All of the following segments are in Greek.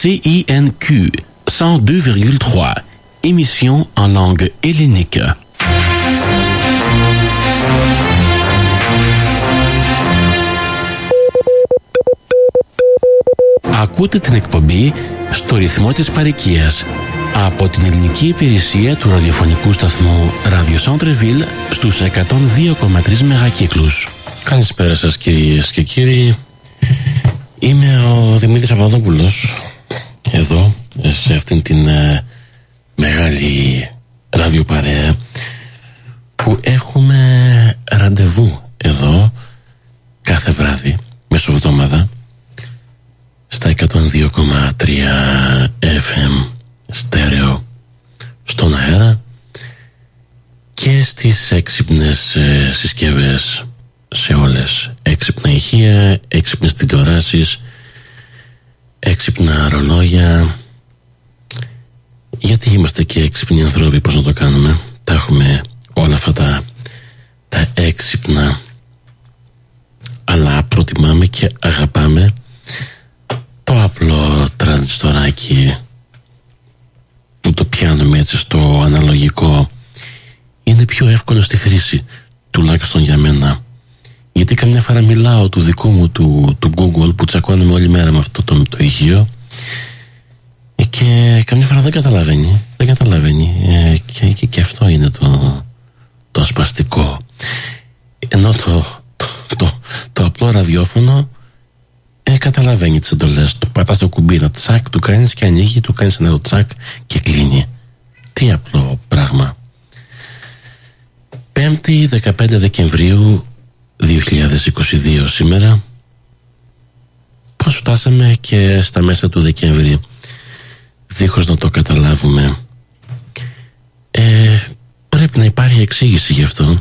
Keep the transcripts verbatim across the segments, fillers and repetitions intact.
C I N Q cent deux virgule trois, émission en langue hellénique. Ακούτε την εκπομπή στο ρυθμό της παροικίας από την ελληνική υπηρεσία του ραδιοφωνικού σταθμού Radio Centreville στους εκατόν δύο κόμμα τρία μεγακύκλους. Καλησπέρα σας κυρίες και κύριοι. Είμαι ο Δημήτρης Παπαδόπουλος, εδώ σε αυτήν την ε, μεγάλη ραδιοπαρέα που έχουμε ραντεβού εδώ κάθε βράδυ μεσοβδόμαδα στα εκατόν δύο κόμμα τρία εφ εμ στέρεο στον αέρα και στις έξυπνες ε, συσκευές σε όλες. Έξυπνα ηχεία, έξυπνες τηλεοράσεις, έξυπνα ρολόγια. Γιατί είμαστε και έξυπνοι ανθρώποι, πώς να το κάνουμε. Τα έχουμε όλα αυτά τα, τα έξυπνα, αλλά προτιμάμε και αγαπάμε το απλό τρανζιστοράκι που το πιάνουμε έτσι στο αναλογικό. Είναι πιο εύκολο στη χρήση, τουλάχιστον για μένα. Γιατί καμιά φορά μιλάω του δικού μου του, του Google που τσακώνουμε όλη μέρα με αυτό το, το ηχείο και καμιά φορά δεν καταλαβαίνει, δεν καταλαβαίνει ε, και, και, και αυτό είναι το, το ασπαστικό. Ενώ το, το, το, το απλό ραδιόφωνο ε, καταλαβαίνει τις εντολές. Του πατάς το κουμπί, ένα τσακ, του κάνεις και ανοίγει, του κάνεις ένα άλλο τσακ και κλείνει. Τι απλό πράγμα. Πέμπτη δεκαπέντε Δεκεμβρίου δύο χιλιάδες είκοσι δύο σήμερα. Πώς φτάσαμε και στα μέσα του Δεκέμβρη δίχως να το καταλάβουμε. ε, Πρέπει να υπάρχει εξήγηση γι' αυτό,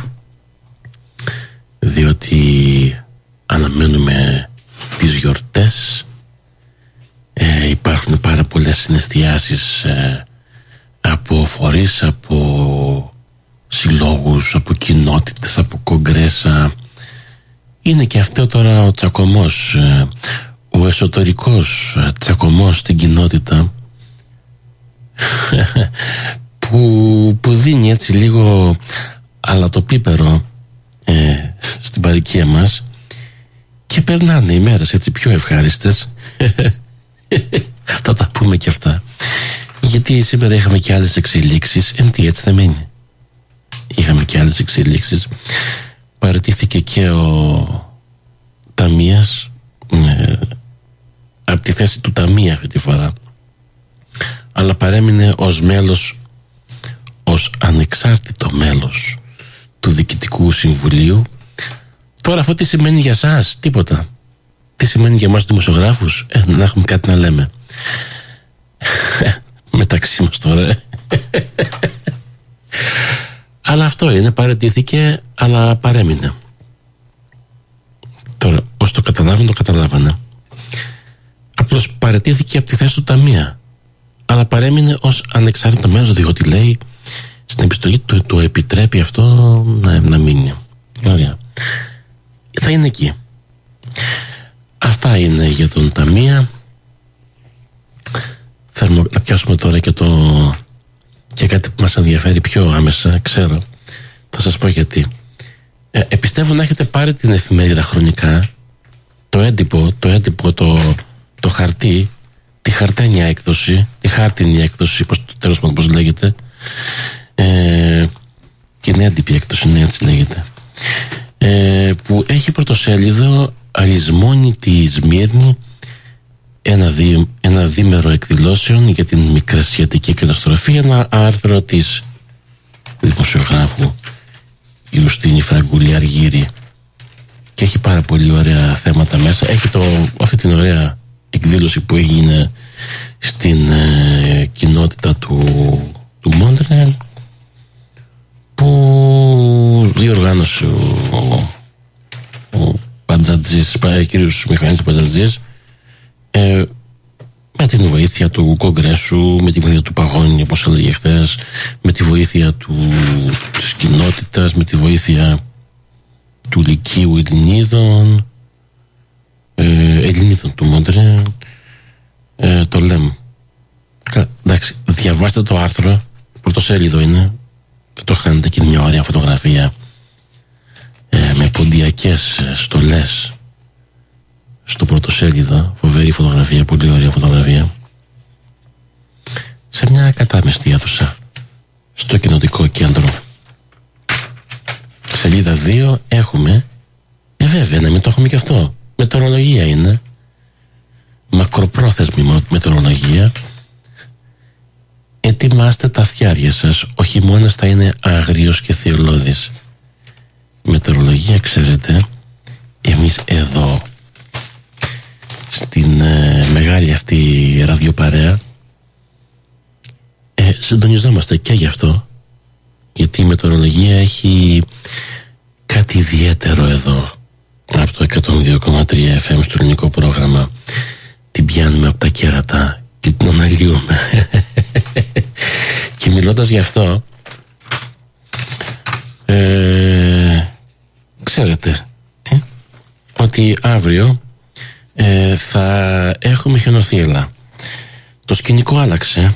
διότι αναμένουμε τις γιορτές. ε, Υπάρχουν πάρα πολλές συναισθιάσεις ε, από φορείς, από συλλόγους, από κοινότητες, από κογκρέσα. Είναι και αυτό τώρα ο τσακωμός, ο εσωτερικός τσακωμός στην κοινότητα που, που δίνει έτσι λίγο αλατοπίπερο ε, στην παροικία μας και περνάνε οι μέρες έτσι πιο ευχάριστες. Θα τα πούμε και αυτά, γιατί σήμερα είχαμε και άλλες εξελίξεις. Εν τι, έτσι δεν μείνει. Είχαμε και άλλες εξελίξεις. Παραιτήθηκε και ο Ταμίας ε, από τη θέση του Ταμία αυτή τη φορά, αλλά παρέμεινε ως μέλος, ως ανεξάρτητο μέλος του Διοικητικού Συμβουλίου. Τώρα αυτό τι σημαίνει για σας? Τίποτα. Τι σημαίνει για εμάς τους δημοσιογράφους? Ε, να έχουμε κάτι να λέμε μεταξύ μας τώρα. Αλλά αυτό είναι, παραιτήθηκε αλλά παρέμεινε. Τώρα όσοι το καταλάβουν το καταλάβανε. Απλώς παραιτήθηκε από τη θέση του Ταμεία, αλλά παρέμεινε ως ανεξάρτητο μέλος, διότι λέει στην επιστολή του το επιτρέπει αυτό να, να μείνει. Ωραία. Θα είναι εκεί. Αυτά είναι για τον Ταμεία. Θέλουμε να πιάσουμε τώρα και το και κάτι που μας ενδιαφέρει πιο άμεσα, ξέρω. Θα σας πω γιατί. Ε, επιστεύω να έχετε πάρει την εφημερίδα Χρονικά, το έντυπο, το έντυπο, το, το χαρτί, τη χαρτένια έκδοση, τη χάρτινη έκδοση, πώς, τέλος πάντων πώς λέγεται, ε, την έντυπη έκδοση, ναι, έτσι λέγεται, ε, που έχει πρωτοσέλιδο αλυσμόνητη Σμύρνη, ένα, δί, ένα δίμερο εκδηλώσεων για την μικρασιατική καταστροφή, ένα άρθρο της δημοσιογράφου Ιουστίνη Φραγκούλη Αργύρη, και έχει πάρα πολύ ωραία θέματα μέσα. Έχει το, αυτή την ωραία εκδήλωση που έγινε στην ε, κοινότητα του, του Μόντρεαλ, που διοργάνωσε ο, ο, ο Παντζατζής, ο κύριος Μιχαήλ Παντζατζής, ε, με την βοήθεια του Κογκρέσου, με τη βοήθεια του Παγώνη, όπως έλεγε χθες, με τη βοήθεια του, της κοινότητας, με τη βοήθεια του Λυκείου Ελληνίδων, ε, Ελληνίδων του Μόντρεαλ, ε, το λέμε. Εντάξει, διαβάστε το άρθρο, πρωτοσέλιδο είναι, δεν το χάνετε, και μια ωραία φωτογραφία ε, με ποντιακές στολές στο πρωτοσέλιδο, φοβερή φωτογραφία, πολύ ωραία φωτογραφία, σε μια κατάμεστη αίθουσα στο κοινοτικό κέντρο. Σελίδα δύο έχουμε, ε βέβαια να μην το έχουμε και αυτό, μετεωρολογία είναι, μακροπρόθεσμη μετεωρολογία. Ετοιμάστε τα φτιάρια σας, ο χειμώνας θα είναι άγριος και θυελλώδης. Μετεωρολογία, ξέρετε, εμείς εδώ στην ε, μεγάλη αυτή ραδιοπαρέα ε, συντονιζόμαστε και γι' αυτό, γιατί η μετεωρολογία έχει κάτι ιδιαίτερο εδώ από το εκατόν δύο κόμμα τρία εφ εμ στο ελληνικό πρόγραμμα. Την πιάνουμε από τα κέρατα και την αναλύουμε. Και μιλώντας γι' αυτό, ε, ξέρετε ε, ότι αύριο ε, θα έχουμε χιονοθύελλα. Το σκηνικό άλλαξε.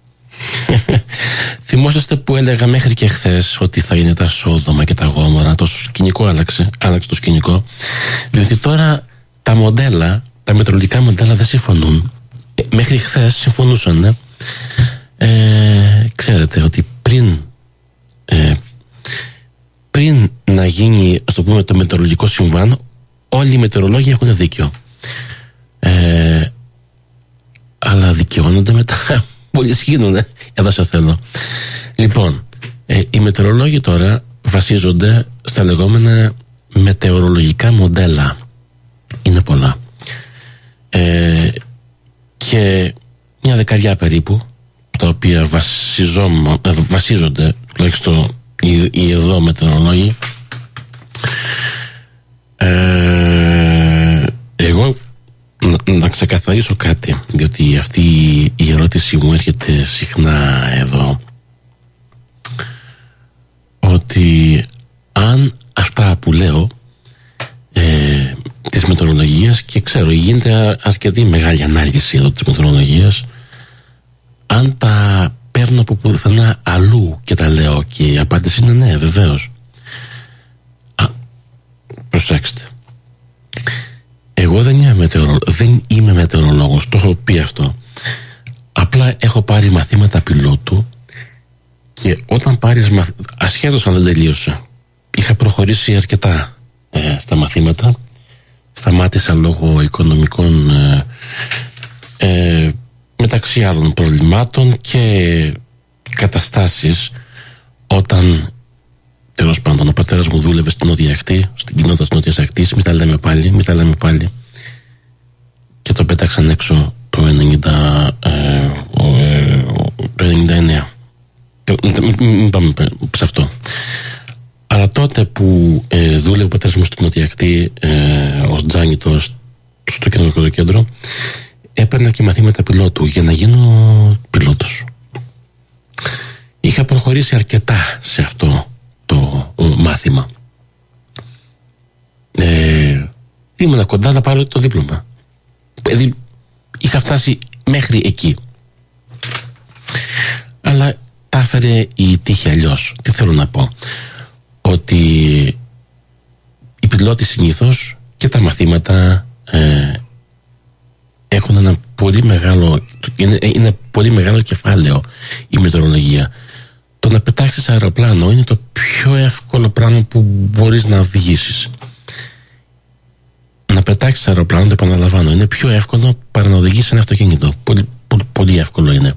Θυμόσαστε που έλεγα μέχρι και χθες ότι θα είναι τα Σόδομα και τα Γόμορα? Το σκηνικό άλλαξε, άλλαξε το σκηνικό, διότι τώρα τα μοντέλα, τα μετρολογικά μοντέλα δεν συμφωνούν. ε, Μέχρι χθες συμφωνούσαν. ε, Ξέρετε ότι πριν ε, πριν να γίνει, ας το πούμε, το μετεωρολογικό συμβάν, όλοι οι μετεωρολόγοι έχουν δίκιο, ε, αλλά δικαιώνονται μετά. Πολλοί γίνουνε, εδώ σε θέλω. Λοιπόν, ε, οι μετεωρολόγοι τώρα βασίζονται στα λεγόμενα μετεωρολογικά μοντέλα. Είναι πολλά. Ε, και μια δεκαριά περίπου, τα οποία βασιζόμα, ε, βασίζονται, τουλάχιστον οι, οι εδώ μετεωρολόγοι. Ε, εγώ να, να ξεκαθαρίσω κάτι, διότι αυτή η ερώτηση μου έρχεται συχνά εδώ, ότι αν αυτά που λέω ε, της μετεωρολογίας, και ξέρω γίνεται αρκετή μεγάλη ανάλυση εδώ της μετεωρολογίας, αν τα παίρνω από πουθενά αλλού και τα λέω, και η απάντηση είναι ναι, βεβαίως. Α, προσέξτε, εγώ δεν είμαι, μετεωρο... δεν είμαι μετεωρολόγος, το έχω πει αυτό. Απλά έχω πάρει μαθήματα πιλότου, και όταν πάρεις μαθ... ασχέτως αν δεν τελείωσα, είχα προχωρήσει αρκετά ε, στα μαθήματα. Σταμάτησα λόγω οικονομικών ε, ε, μεταξύ άλλων προβλημάτων και καταστάσεις, όταν τέλος πάντων ο πατέρας μου δούλευε στην Νότια Ακτή, στην κοινότητα της Νότιας Ακτής. Μην τα λέμε πάλι, μην τα λέμε πάλι. Και το πέταξαν έξω το ενενήντα, ε, ε, το ενενήντα εννέα. Μην, μην πάμε σε αυτό. Αλλά τότε που ε, δούλευε ο πατέρας μου στην Νότια Ακτή ε, ως τζάνιτο στο κοινωνικό κέντρο, έπαιρνα και μαθήματα πιλότου για να γίνω πιλότος. Είχα προχωρήσει αρκετά σε αυτό το μάθημα. Ε, ήμουνα κοντά να πάρω το δίπλωμα. Δηλαδή είχα φτάσει μέχρι εκεί. Αλλά τα έφερε η τύχη αλλιώς. Τι θέλω να πω? Ότι οι πιλότοι συνήθως και τα μαθήματα ε, έχουν ένα πολύ μεγάλο, είναι, είναι πολύ μεγάλο κεφάλαιο η μετεωρολογία. Το να πετάξεις αεροπλάνο είναι το πιο εύκολο πράγμα που μπορείς να οδηγήσεις. Να πετάξεις αεροπλάνο, το επαναλαμβάνω, είναι πιο εύκολο παρά να οδηγήσεις ένα αυτοκίνητο. Πολύ, πολύ, πολύ εύκολο είναι.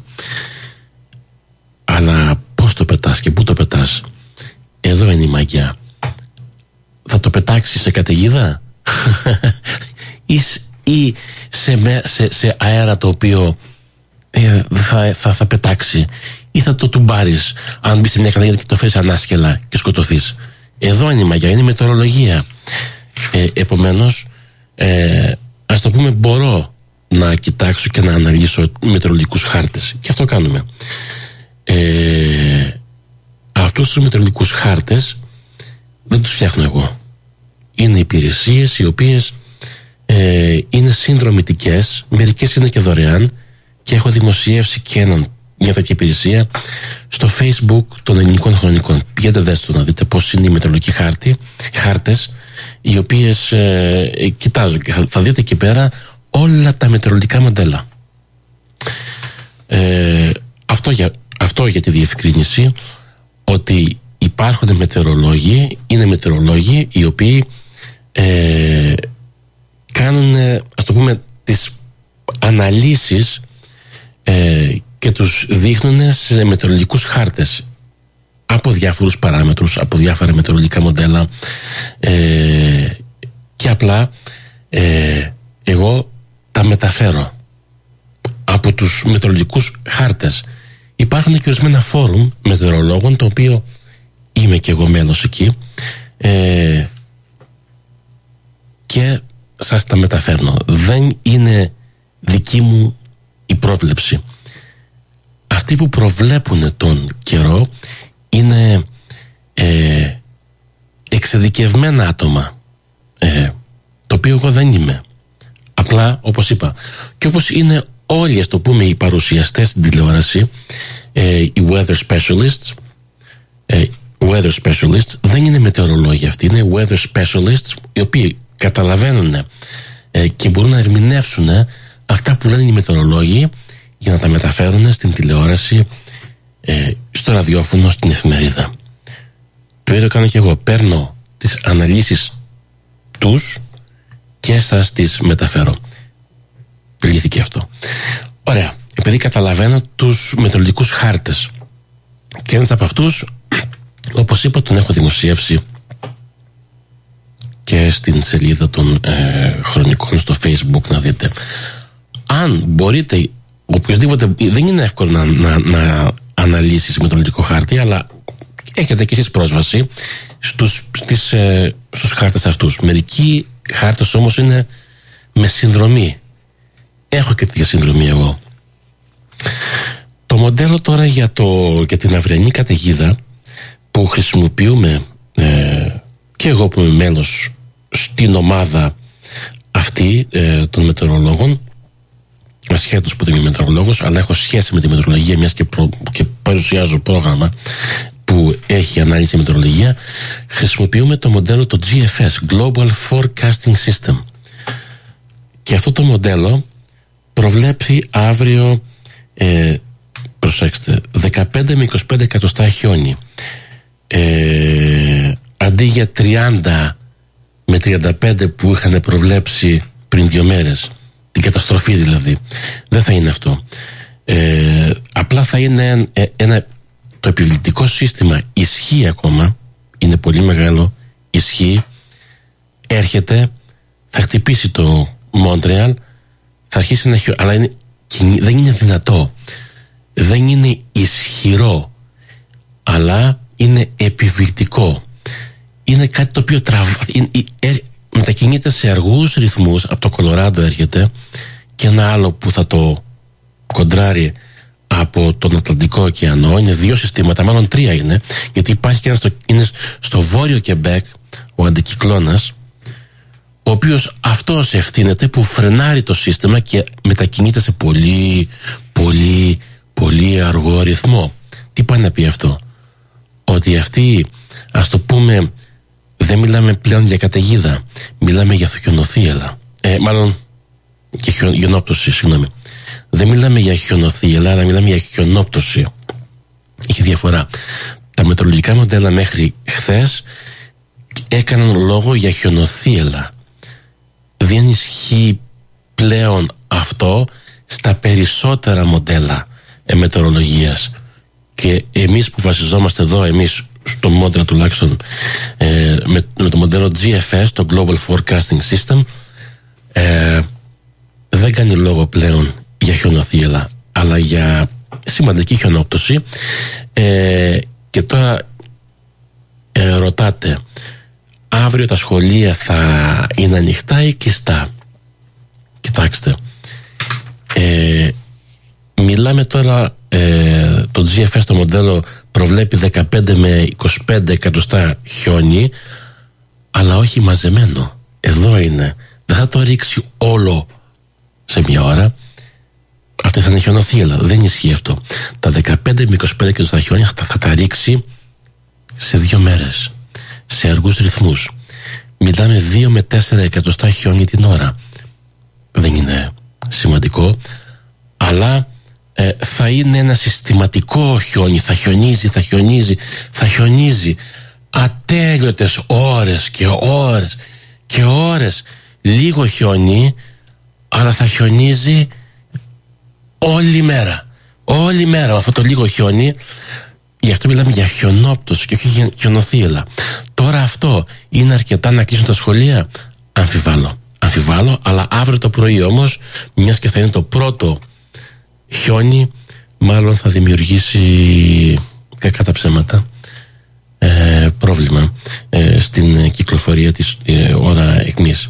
Αλλά πώς το πετάς και πού το πετάς? Εδώ είναι η μαγιά. Θα το πετάξεις σε καταιγίδα ή, ή σε, σε, σε αέρα το οποίο ε, θα, θα, θα πετάξει, ή θα το τουμπάρεις αν μπεις σε μια καταιγίδα και το φέρεις ανάσκελα και σκοτωθείς? Εδώ είναι η μαγιά, είναι η μετεωρολογία. Ε, επομένως ε, ας το πούμε, μπορώ να κοιτάξω και να αναλύσω μετεωρολογικούς χάρτες, και αυτό κάνουμε. ε, Αυτούς τους μετεωρολογικούς χάρτες δεν τους φτιάχνω εγώ. Είναι υπηρεσίες οι οποίες ε, είναι συνδρομητικές, μερικές είναι και δωρεάν, και έχω δημοσιεύσει και έναν, μια τέτοια υπηρεσία στο Facebook των ελληνικών χρονικών. Πηγαίνετε δέστε να δείτε πώς είναι οι μετεωρολογικοί χάρτη, χάρτες, οι οποίες ε, κοιτάζω και θα, θα δείτε εκεί πέρα όλα τα μετεωρολογικά μοντέλα. Ε, αυτό, για, αυτό για τη διευκρίνηση ότι υπάρχουν μετεωρολόγοι, είναι μετεωρολόγοι οι οποίοι ε, κάνουν, ας το πούμε, τις αναλύσεις ε, και τους δείχνουν σε μετεωρολογικούς χάρτες από διάφορους παράμετρους, από διάφορα μετεωρολογικά μοντέλα ε, και απλά ε, εγώ τα μεταφέρω από τους μετεωρολογικούς χάρτες. Υπάρχουν και ορισμένα φόρουμ μετεωρολόγων, το οποίο είμαι και εγώ μέλος εκεί ε, και σας τα μεταφέρνω. Δεν είναι δική μου η πρόβλεψη. Αυτοί που προβλέπουν τον καιρό είναι ε, εξειδικευμένα άτομα, ε, το οποίο εγώ δεν είμαι. Απλά, όπως είπα, και όπως είναι όλοι, ας το πούμε, οι παρουσιαστές στην τηλεόραση, ε, οι weather specialists, ε, weather specialists δεν είναι μετεωρολόγοι αυτοί, είναι weather specialists οι οποίοι καταλαβαίνουν ε, και μπορούν να ερμηνεύσουν αυτά που λένε οι μετεωρολόγοι για να τα μεταφέρουν στην τηλεόραση, ε, στο ραδιόφωνο, στην εφημερίδα. Το ίδιο κάνω και εγώ. Παίρνω τις αναλύσεις τους και σας τις μεταφέρω. Λύθηκε αυτό. Ωραία. Επειδή καταλαβαίνω τους μετεωρολογικούς χάρτες και ένας από αυτούς, όπως είπα, τον έχω δημοσιεύσει και στην σελίδα των ε, χρονικών στο Facebook, να δείτε. Αν μπορείτε, οποιοδήποτε, δεν είναι εύκολο να, να, να αναλύσεις μετεωρολογικό χάρτη, αλλά έχετε και εσείς πρόσβαση στους, στις, ε, στους χάρτες αυτούς. Μερικοί χάρτες όμως είναι με συνδρομή. Έχω και τέτοια συνδρομή εγώ. Το μοντέλο τώρα για, το, για την αυριανή καταιγίδα που χρησιμοποιούμε ε, και εγώ που είμαι μέλος στην ομάδα αυτή ε, των μετεωρολόγων, ασχέτως που δεν είμαι μετεωρολόγος, αλλά έχω σχέση με τη μετεωρολογία, μιας και, προ, και παρουσιάζω πρόγραμμα που έχει ανάλυση μετεωρολογία, χρησιμοποιούμε το μοντέλο το τζι εφ ες, Global Forecasting System. Και αυτό το μοντέλο προβλέπει αύριο, ε, προσέξτε, δεκαπέντε με είκοσι πέντε εκατοστά χιόνι, ε, αντί για τριάντα με τριάντα πέντε που είχαν προβλέψει πριν δύο μέρες, την καταστροφή δηλαδή. Δεν θα είναι αυτό. Ε, απλά θα είναι ένα, ένα, το επιβλητικό σύστημα ισχύει ακόμα, είναι πολύ μεγάλο, ισχύει, έρχεται, θα χτυπήσει το Μόντρεαλ, θα αρχίσει να χιονίσει, αλλά είναι, δεν είναι δυνατό, δεν είναι ισχυρό, αλλά είναι επιβλητικό. Είναι κάτι το οποίο τραβά, μετακινείται σε αργούς ρυθμούς. Από το Κολοράντο έρχεται, και ένα άλλο που θα το κοντράρει από τον Ατλαντικό ωκεανό. Είναι δύο συστήματα, μάλλον τρία είναι, γιατί υπάρχει και ένα στο, είναι στο βόρειο Κεμπέκ, ο αντικυκλώνας, ο οποίος αυτός ευθύνεται που φρενάρει το σύστημα και μετακινείται σε πολύ πολύ πολύ αργό ρυθμό. Τι πάει να πει αυτό? Ότι αυτή, ας το πούμε, δεν μιλάμε πλέον για καταιγίδα, μιλάμε για χιονοθύελα, ε, μάλλον και χιο, χιονόπτωση, συγγνώμη. Δεν μιλάμε για χιονοθύελα, αλλά μιλάμε για χιονόπτωση. Έχει διαφορά. Τα μετεωρολογικά μοντέλα μέχρι χθες έκαναν λόγο για χιονοθύελα. Δεν ισχύει πλέον αυτό στα περισσότερα μοντέλα ε, μετεωρολογίας. Και εμείς που βασιζόμαστε εδώ, εμείς στο μόντρα τουλάχιστον, ε, με, με το μοντέλο τζι εφ ες, το Global Forecasting System, ε, δεν κάνει λόγο πλέον για χιονοθύελα, αλλά για σημαντική χιονόπτωση. Ε, και τώρα ε, ρωτάτε, αύριο τα σχολεία θα είναι ανοιχτά ή κλειστά? Κοιτάξτε, ε, μιλάμε τώρα, ε, το τζι εφ ες το μοντέλο προβλέπει δεκαπέντε με είκοσι πέντε εκατοστά χιόνι, αλλά όχι μαζεμένο. Εδώ είναι. Δεν θα το ρίξει όλο σε μια ώρα. αυτή θα είναι χιονοθύελλα. Δεν ισχύει αυτό. Τα δεκαπέντε με είκοσι πέντε εκατοστά χιόνια θα, θα τα ρίξει σε δύο μέρες, σε αργούς ρυθμούς. Μιλάμε δύο με τέσσερα εκατοστά χιόνι την ώρα. Δεν είναι σημαντικό, αλλά ε, θα είναι ένα συστηματικό χιόνι. Θα χιονίζει, θα χιονίζει, θα χιονίζει ατέλειωτες ώρες και ώρες και ώρες. Λίγο χιόνι, αλλά θα χιονίζει όλη μέρα. Όλη μέρα με αυτό το λίγο χιόνι. Γι' αυτό μιλάμε για χιονόπτωση και όχι χιονοθύελλα. Τώρα αυτό είναι αρκετά να κλείσουν τα σχολεία? Αμφιβάλλω. Αμφιβάλλω, αλλά αύριο το πρωί όμως, μιας και θα είναι το πρώτο χιόνι, μάλλον θα δημιουργήσει, κακά τα ψέματα, ε, πρόβλημα ε, στην κυκλοφορία της ε, ώρα εκμής.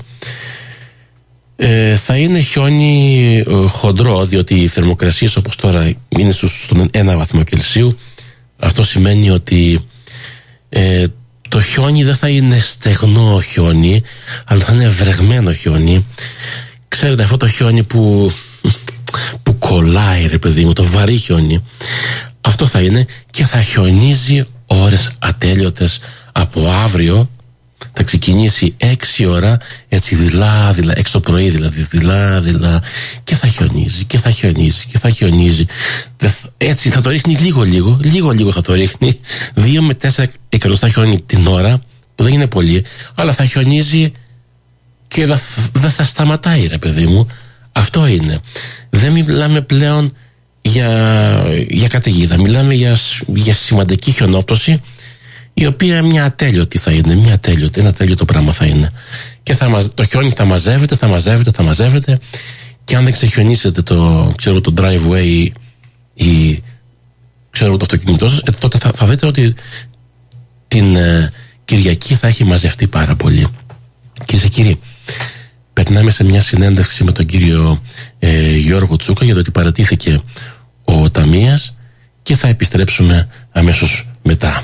Ε, θα είναι χιόνι ε, χοντρό, διότι οι θερμοκρασίες όπως τώρα είναι στον ένα βαθμό Κελσίου. Αυτό σημαίνει ότι ε, το χιόνι δεν θα είναι στεγνό χιόνι, αλλά θα είναι βρεγμένο χιόνι. Ξέρετε, αυτό το χιόνι που, που κολλάει, ρε παιδί μου, το βαρύ χιόνι, αυτό θα είναι και θα χιονίζει ώρες ατέλειωτες. Από αύριο θα ξεκινήσει έξι ώρα, έτσι δειλά, δειλά, έξι το πρωί δηλαδή, δειλά, δειλά, και θα χιονίζει και θα χιονίζει και θα χιονίζει. Έτσι θα το ρίχνει λίγο λίγο, λίγο λίγο θα το ρίχνει, δύο με τέσσερα εκατοστά χιόνι την ώρα, που δεν είναι πολύ, αλλά θα χιονίζει και δεν θα, θα σταματάει, ρε παιδί μου. Αυτό είναι. Δεν μιλάμε πλέον για, για καταιγίδα, μιλάμε για, για σημαντική χιονόπτωση, η οποία μια ατέλειωτη θα είναι, μια ατέλειωτη, ένα ατέλειωτο πράγμα θα είναι. Και θα, το χιόνι θα μαζεύεται, θα μαζεύεται, θα μαζεύεται, και αν δεν ξεχιονίσετε το, ξέρω, το driveway ή ξέρω, το αυτοκίνητό σας, ε, τότε θα, θα δείτε ότι την ε, Κυριακή θα έχει μαζευτεί πάρα πολύ. Κυρίες και κύριοι, περνάμε σε μια συνέντευξη με τον κύριο ε, Γιώργο Τσούκα, για το ότι παρατήθηκε ο Ταμίας, και θα επιστρέψουμε αμέσως μετά.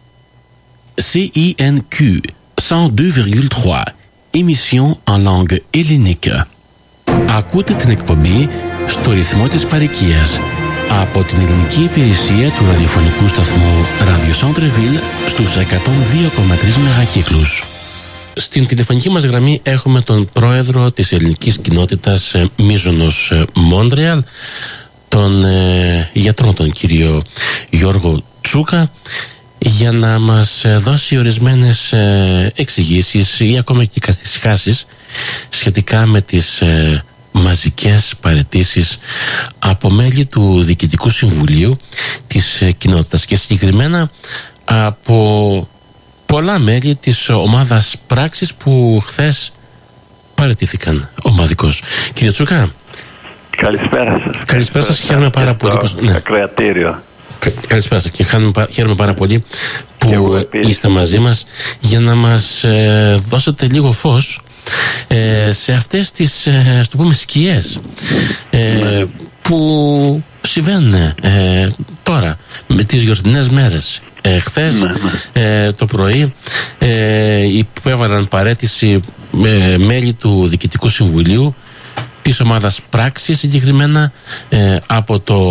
σι ι εν κιου εκατόν δύο κόμμα τρία, émission en langue hellénique. Ακούτε την εκπομπή στο ρυθμό της παροικίας από την ελληνική υπηρεσία του ραδιοφωνικού σταθμού Radio Centre-Ville στους εκατόν δύο κόμμα τρία μεγακύκλους. Στην τηλεφωνική μας γραμμή έχουμε τον πρόεδρο της ελληνικής κοινότητας Μίζωνος Μόντρεαλ, τον ε, γιατρό, τον κύριο Γιώργο Τσούκα, για να μας δώσει ορισμένες ε, εξηγήσεις ή ακόμα και καθησυχάσεις σχετικά με τις ε, μαζικές παραιτήσεις από μέλη του Διοικητικού Συμβουλίου της ε, κοινότητας, και συγκεκριμένα από πολλά μέλη της ομάδας πράξης που χθες παραιτήθηκαν ομαδικώς. Κύριε Τσούκα, καλησπέρα σας. Καλησπέρα σας, χαίρομαι πάρα πολύ. Ναι. Ακροατήριο. Καλησπέρα σας και χαίρομαι πάρα πολύ που είστε μαζί μας για να μας ε, δώσετε λίγο φως ε, σε αυτές τις ε, το πούμε, σκιές ε, που συμβαίνουν ε, τώρα με τις γιορτινές μέρες. Ε, χθες ναι, ναι. Ε, το πρωί ε, υπέβαλαν παραίτηση ε, μέλη του Διοικητικού Συμβουλίου της ομάδας πράξης, συγκεκριμένα ε, από το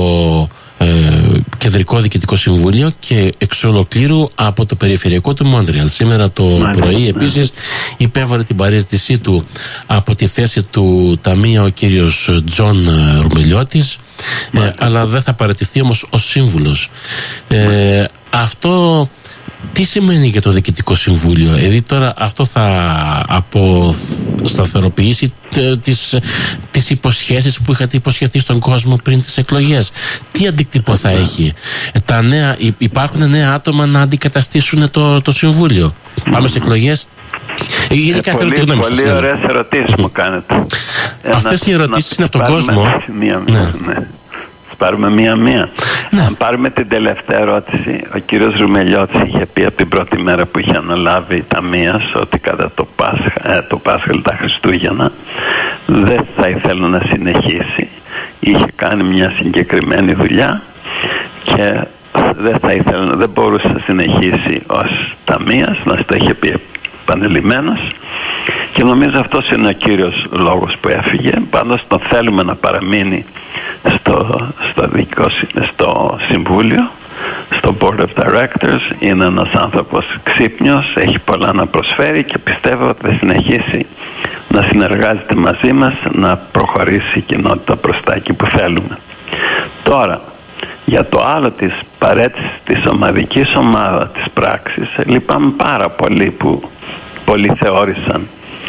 Ε, Κεντρικό Διοικητικό Συμβούλιο και εξ ολοκλήρου από το Περιφερειακό του Μόντρεαλ. Σήμερα το Μάλιστα, πρωί επίσης υπέβαλε την παρέτησή του από τη θέση του Ταμεία ο κύριος Τζον Ρουμελιώτης, ε, αλλά δεν θα παραιτηθεί όμως ως σύμβουλος. Ε, αυτό τι σημαίνει για το Διοικητικό Συμβούλιο? Δηλαδή τώρα αυτό θα αποσταθεροποιήσει τις, τις υποσχέσεις που είχατε υποσχεθεί στον κόσμο πριν τις εκλογές? Τι αντίκτυπο θα έχει? Τα νέα, υπάρχουν νέα άτομα να αντικαταστήσουν το, το Συμβούλιο? Πάμε σε εκλογές? Γενικά, ε, πολύ πολύ, πολύ ωραίες ερωτήσεις μου κάνετε. Αυτές οι ερωτήσεις είναι από τον κόσμο. Μία, ναι. Ναι. Πάρουμε μία-μία. Ναι. Αν πάρουμε την τελευταία ερώτηση, ο κύριος Ρουμελιώτης είχε πει από την πρώτη μέρα που είχε αναλάβει ταμείας ότι κατά το Πάσχα, ε, το Πάσχα, τα Χριστούγεννα, δεν θα ήθελε να συνεχίσει. Είχε κάνει μια συγκεκριμένη δουλειά και δεν θα ήθελε, δεν μπορούσε να συνεχίσει ως ταμείας, μας το είχε πει επανειλημμένος, και νομίζω αυτός είναι ο κύριος λόγος που έφυγε. Πάντως τον θέλουμε να παραμείνει στο, στο, δικό, στο Συμβούλιο, στο Board of Directors. Είναι ένας άνθρωπος ξύπνιος, έχει πολλά να προσφέρει και πιστεύω ότι θα συνεχίσει να συνεργάζεται μαζί μας, να προχωρήσει η κοινότητα προς τα εκεί που θέλουμε. Τώρα, για το άλλο της παρέτησης της ομαδικής ομάδας της πράξης, λυπάμαι πάρα πολύ που πολλοί θεώρησαν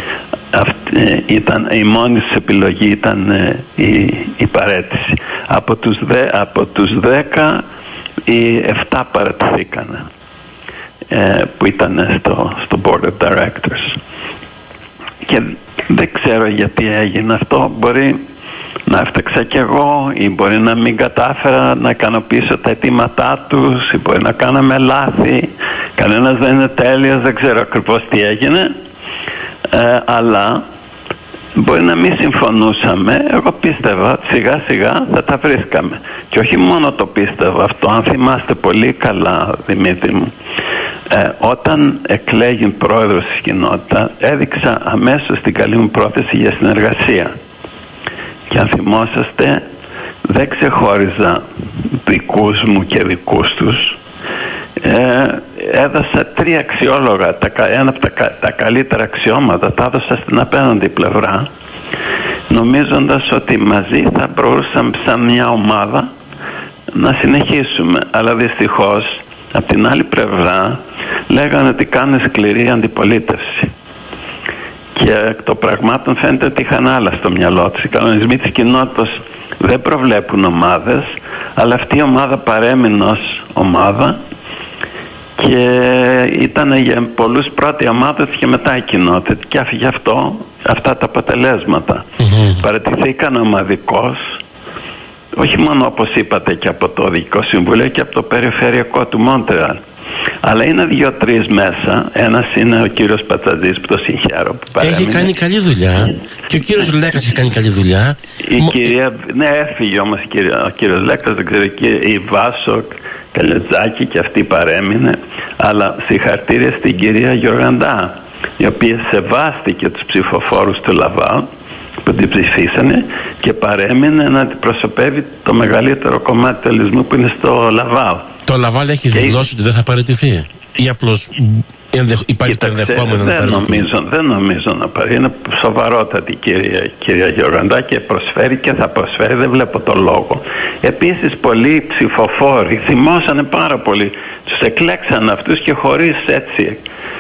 αυτή, ήταν, η μόνη της επιλογή ήταν η, η παρέτηση. Από τους, δε, από τους δέκα οι εφτά παρατηθήκανε ε, που ήταν στο, στο Board of Directors, και δεν ξέρω γιατί έγινε αυτό. Μπορεί να έφταξα κι εγώ, ή μπορεί να μην κατάφερα να ικανοποιήσω τα αιτήματά τους, ή μπορεί να κάναμε λάθη. Κανένας δεν είναι τέλειος, δεν ξέρω ακριβώς τι έγινε, ε, αλλά μπορεί να μην συμφωνούσαμε. Εγώ πίστευα σιγά σιγά θα τα βρίσκαμε, και όχι μόνο το πίστευα αυτό. Αν θυμάστε πολύ καλά, Δημήτρη μου, ε, όταν εκλέγει πρόεδρος της κοινότητας, έδειξα αμέσως την καλή μου πρόθεση για συνεργασία, και αν θυμόσαστε δεν ξεχώριζα δικούς μου και δικούς τους. ε, έδωσα τρία αξιόλογα, τα, ένα από τα, τα καλύτερα αξιώματα τα έδωσα στην απέναντι πλευρά, νομίζοντας ότι μαζί θα μπορούσαμε σαν μια ομάδα να συνεχίσουμε. Αλλά δυστυχώς από την άλλη πλευρά λέγανε ότι κάνουν σκληρή αντιπολίτευση, και εκ των πραγμάτων φαίνεται ότι είχαν άλλα στο μυαλό τους. Οι κανονισμοί της κοινότητας δεν προβλέπουν ομάδες, αλλά αυτή η ομάδα παρέμεινε ως ομάδα, και ήταν για πολλούς πρώτη ομάδα και μετά η κοινότητα, και άφηγε αυτό, αυτά τα αποτελέσματα. Mm-hmm. Παραιτηθήκαν ομαδικώς, όχι μόνο όπως είπατε και από το Διοικητικό Συμβούλιο και από το Περιφερειακό του Μόντρεαλ. Αλλά είναι δύο-τρεις μέσα. Ένας είναι ο κύριος Πατσατζής, που το συγχαίρω, που έχει κάνει καλή δουλειά, και ο κύριος Λέκας έχει κάνει καλή δουλειά. Η Μο... κυρία, ναι, έφυγε όμως ο κύριος Λέκας, δεν ξέρω, η Βάσο Καλετζάκη, και αυτή παρέμεινε. Αλλά συγχαρητήρια στην κυρία Γιωργαντά, η οποία σεβάστηκε τους ψηφοφόρους του Λαβάου που την ψηφίσανε, και παρέμεινε να αντιπροσωπεύει το μεγαλύτερο κομμάτι του ελληνισμού που είναι στο Λαβάου. Το Λαβάλ έχει δηλώσει ότι δεν θα παραιτηθεί, ή απλώς ενδεχ... υπάρχει το ενδεχόμενο να παραιτηθεί? Νομίζω, δεν νομίζω να παραιτηθεί. Είναι σοβαρότατη η κυρία, κυρία Γεωργαντά, και προσφέρει και θα προσφέρει, δεν βλέπω το λόγο. Επίσης πολλοί ψηφοφόροι θυμώσανε πάρα πολύ, τους εκλέξαν αυτούς, και χωρίς έτσι,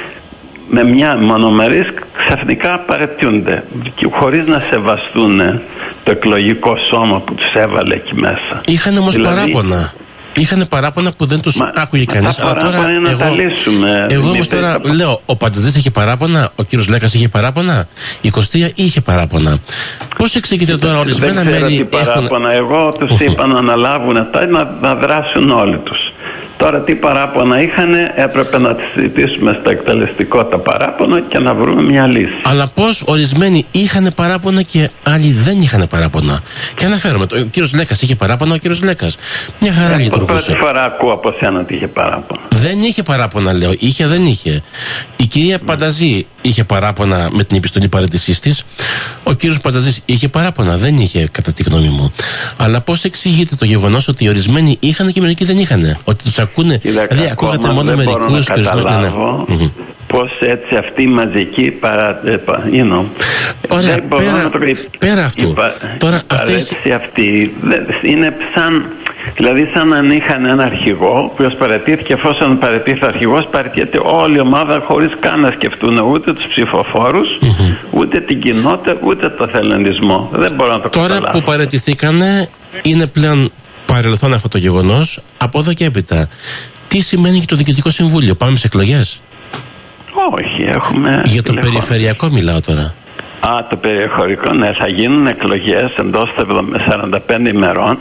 με μια μονομερής, ξαφνικά παραιτιούνται, χωρίς να σεβαστούν το εκλογικό σώμα που τους έβαλε εκεί μέσα. Είχαν όμως δηλαδή παράπονα. Είχαν παράπονα που δεν τους μα, άκουγε κανείς. Αλλά τώρα εγώ, τα λύσουμε, εγώ όμως τώρα τα... λέω, ο Πατζατζής είχε παράπονα, ο κύριος Λέκας είχε παράπονα, η Κωστία είχε παράπονα. Πώς εξηγείτε τώρα ορισμένα μέλη? Δεν ξέρω τι παράπονα. Έχουν... Εγώ τους είπα να αναλάβουν αυτά, να, να δράσουν όλοι τους. Τώρα τι παράπονα είχαν, έπρεπε να τις συζητήσουμε στο εκτελεστικό τα παράπονα και να βρούμε μια λύση. Αλλά πώς ορισμένοι είχαν παράπονα και άλλοι δεν είχαν παράπονα? Και αναφέρομαι, ο κύριος Λέκας είχε παράπονα, ο κύριος Λέκας μια χαρά λειτουργούσε. Πρώτη φορά ακούω από σένα ότι είχε παράπονα. Δεν είχε παράπονα, λέω. Είχε, δεν είχε. Η κυρία mm. Πανταζή είχε παράπονα με την επιστολή παραιτησής της. Ο κύριος Πατζατζής είχε παράπονα, δεν είχε, κατά τη γνώμη μου. Αλλά πώς εξηγείται το γεγονός ότι ορισμένοι είχαν και μερικοί δεν είχαν? Ότι τους ακούνε, δηλαδή ακούγατε μόνο μερικούς και ορισμένοι. Mm-hmm. Πώς έτσι αυτή η μαζική παρα... you know. Ωραία, πέρα, το... πέρα αυτού. Η, πα... Τώρα, η παρέτηση αυτές... αυτή είναι σαν, δηλαδή σαν να είχαν ένα αρχηγό, ο οποίος παραιτήθηκε. Εφόσον παραιτήθηκε ο αρχηγός, παραιτείται όλη η ομάδα χωρίς καν να σκεφτούν ούτε τους ψηφοφόρους, mm-hmm. ούτε την κοινότητα, ούτε το θελοντισμό. Δεν μπορώ να το τώρα καταλάβω. Που παραιτηθήκανε είναι πλέον παρελθόν αυτό το γεγονός. Από εδώ και έπειτα, τι σημαίνει και το Διοικητικό Συμβούλιο? Πάμε σε εκλογές? Όχι, έχουμε... Για το περιφερειακό μιλάω τώρα. Α, το περιφερειακό, ναι, θα γίνουν εκλογές εντός σαράντα πέντε ημερών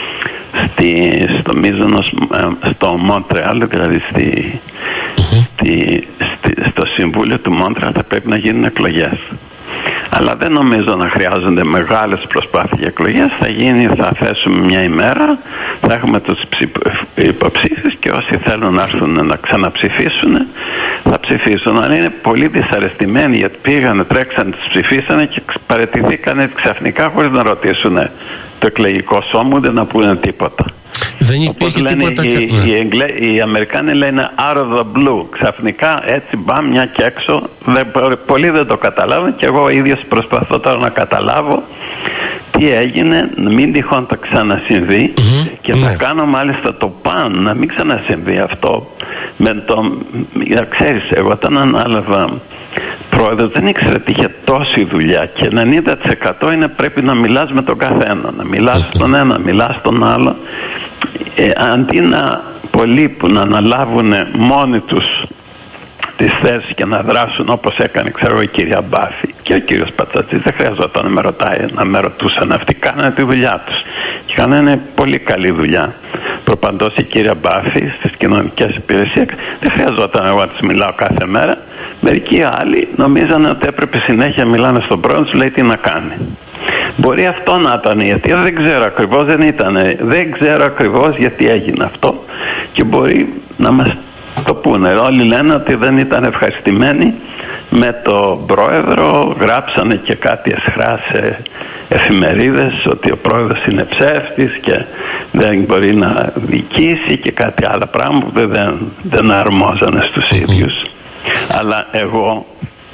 στη, στο Μίζωνος, στο Μόντρεαλ, δηλαδή στη, mm-hmm. στη, στη, στο Συμβούλιο του Μόντρεαλ θα πρέπει να γίνουν εκλογές. Αλλά δεν νομίζω να χρειάζονται μεγάλες προσπάθειες για εκλογές. Θα γίνει, θα θέσουμε μια ημέρα, θα έχουμε τους υποψήφιους, και όσοι θέλουν να έρθουν να ξαναψηφίσουν θα ψηφίσουν. Αλλά είναι πολύ δυσαρεστημένοι, γιατί πήγανε, τρέξανε, τους ψηφίσανε και παραιτηθήκανε ξαφνικά χωρίς να ρωτήσουν στο εκλογικό σώμα, ούτε να πούνε τίποτα. Δεν υπήρχε τίποτα. Οι, οι, οι, Εγγλέ, οι Αμερικάνοι λένε out of the blue. Ξαφνικά έτσι μπαμ, μια και έξω. Δεν, πολλοί δεν το καταλάβουν και εγώ ο ίδιος προσπαθώ τώρα να καταλάβω τι έγινε, να μην τυχόν το ξανασυμβεί mm-hmm. και θα ναι. κάνω μάλιστα το παν να μην ξανασυμβεί αυτό. Με το, ξέρεις, εγώ όταν ανάλαβα πρόεδρος δεν ήξερα ότι είχε τόση δουλειά και ενενήντα τοις εκατό είναι πρέπει να μιλάς με τον καθένα, να μιλάς στον ένα, να μιλάς στον άλλο. Ε, αντί να πολλοί που να αναλάβουν μόνοι τους τις θέσεις και να δράσουν όπως έκανε ξέρω η κυρία Μπάφη και ο κύριος Πατσατζής, δεν χρειαζόταν να με ρωτάει, να με ρωτούσαν, αυτοί κάνανε τη δουλειά τους και κάνανε πολύ καλή δουλειά. Προπαντός η κυρία Μπάφη στις κοινωνικές υπηρεσίες δεν χρειαζόταν εγώ να της μιλάω κάθε μέρα. Μερικοί άλλοι νομίζανε ότι έπρεπε συνέχεια μιλάνε στον πρόεδρο, του λέει τι να κάνει. Μπορεί αυτό να ήταν η αιτία, δεν ξέρω ακριβώς, δεν ήταν, δεν ξέρω ακριβώς γιατί έγινε αυτό και μπορεί να μας το πούνε. Όλοι λένε ότι δεν ήταν ευχαριστημένοι με τον πρόεδρο, γράψανε και κάτι εσχρά σε εφημερίδες ότι ο πρόεδρος είναι ψεύτης και δεν μπορεί να διοικήσει και κάτι άλλα πράγματα που δεν, δεν αρμόζανε στους ίδιους. Αλλά εγώ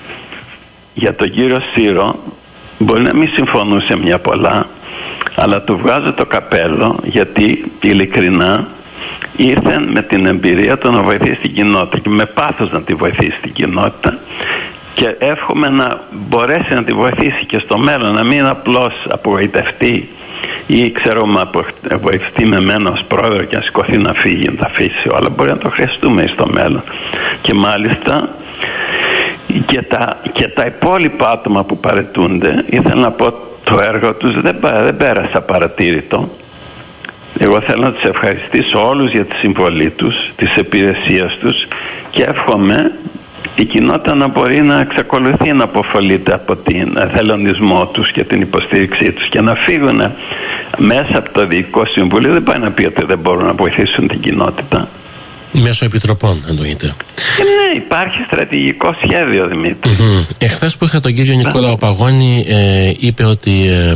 για τον κύριο Σύρο μπορεί να μην συμφωνούσε μια πολλά, αλλά του βγάζω το καπέλο γιατί ειλικρινά ήρθε με την εμπειρία του να βοηθήσει την κοινότητα και με πάθος να τη βοηθήσει την κοινότητα και εύχομαι να μπορέσει να τη βοηθήσει και στο μέλλον, να μην απλώς απογοητευτεί ή ξέρω να βοηθηθεί με μένα ως πρόεδρο και να σηκωθεί να φύγει, να τα αφήσει όλα. Μπορεί να το χρειαστούμε στο μέλλον. Και μάλιστα και τα, και τα υπόλοιπα άτομα που παραιτούνται, ήθελα να πω το έργο τους δεν, δεν πέρασε απαρατήρητο. Εγώ θέλω να τους ευχαριστήσω όλους για τη συμβολή τους, τις υπηρεσίες τους και εύχομαι η κοινότητα να μπορεί να εξακολουθεί να αποφελείται από την εθελονισμό τους και την υποστήριξή τους και να φύγουν μέσα από το Διοικητικό Συμβούλιο. Δεν πάει να πει ότι δεν μπορούν να βοηθήσουν την κοινότητα. Μέσω επιτροπών εννοείται. Και ναι, υπάρχει στρατηγικό σχέδιο, Δημήτρη. Mm-hmm. Εχθές που είχα τον κύριο Νικόλαο Παγώνη ε, είπε ότι ε,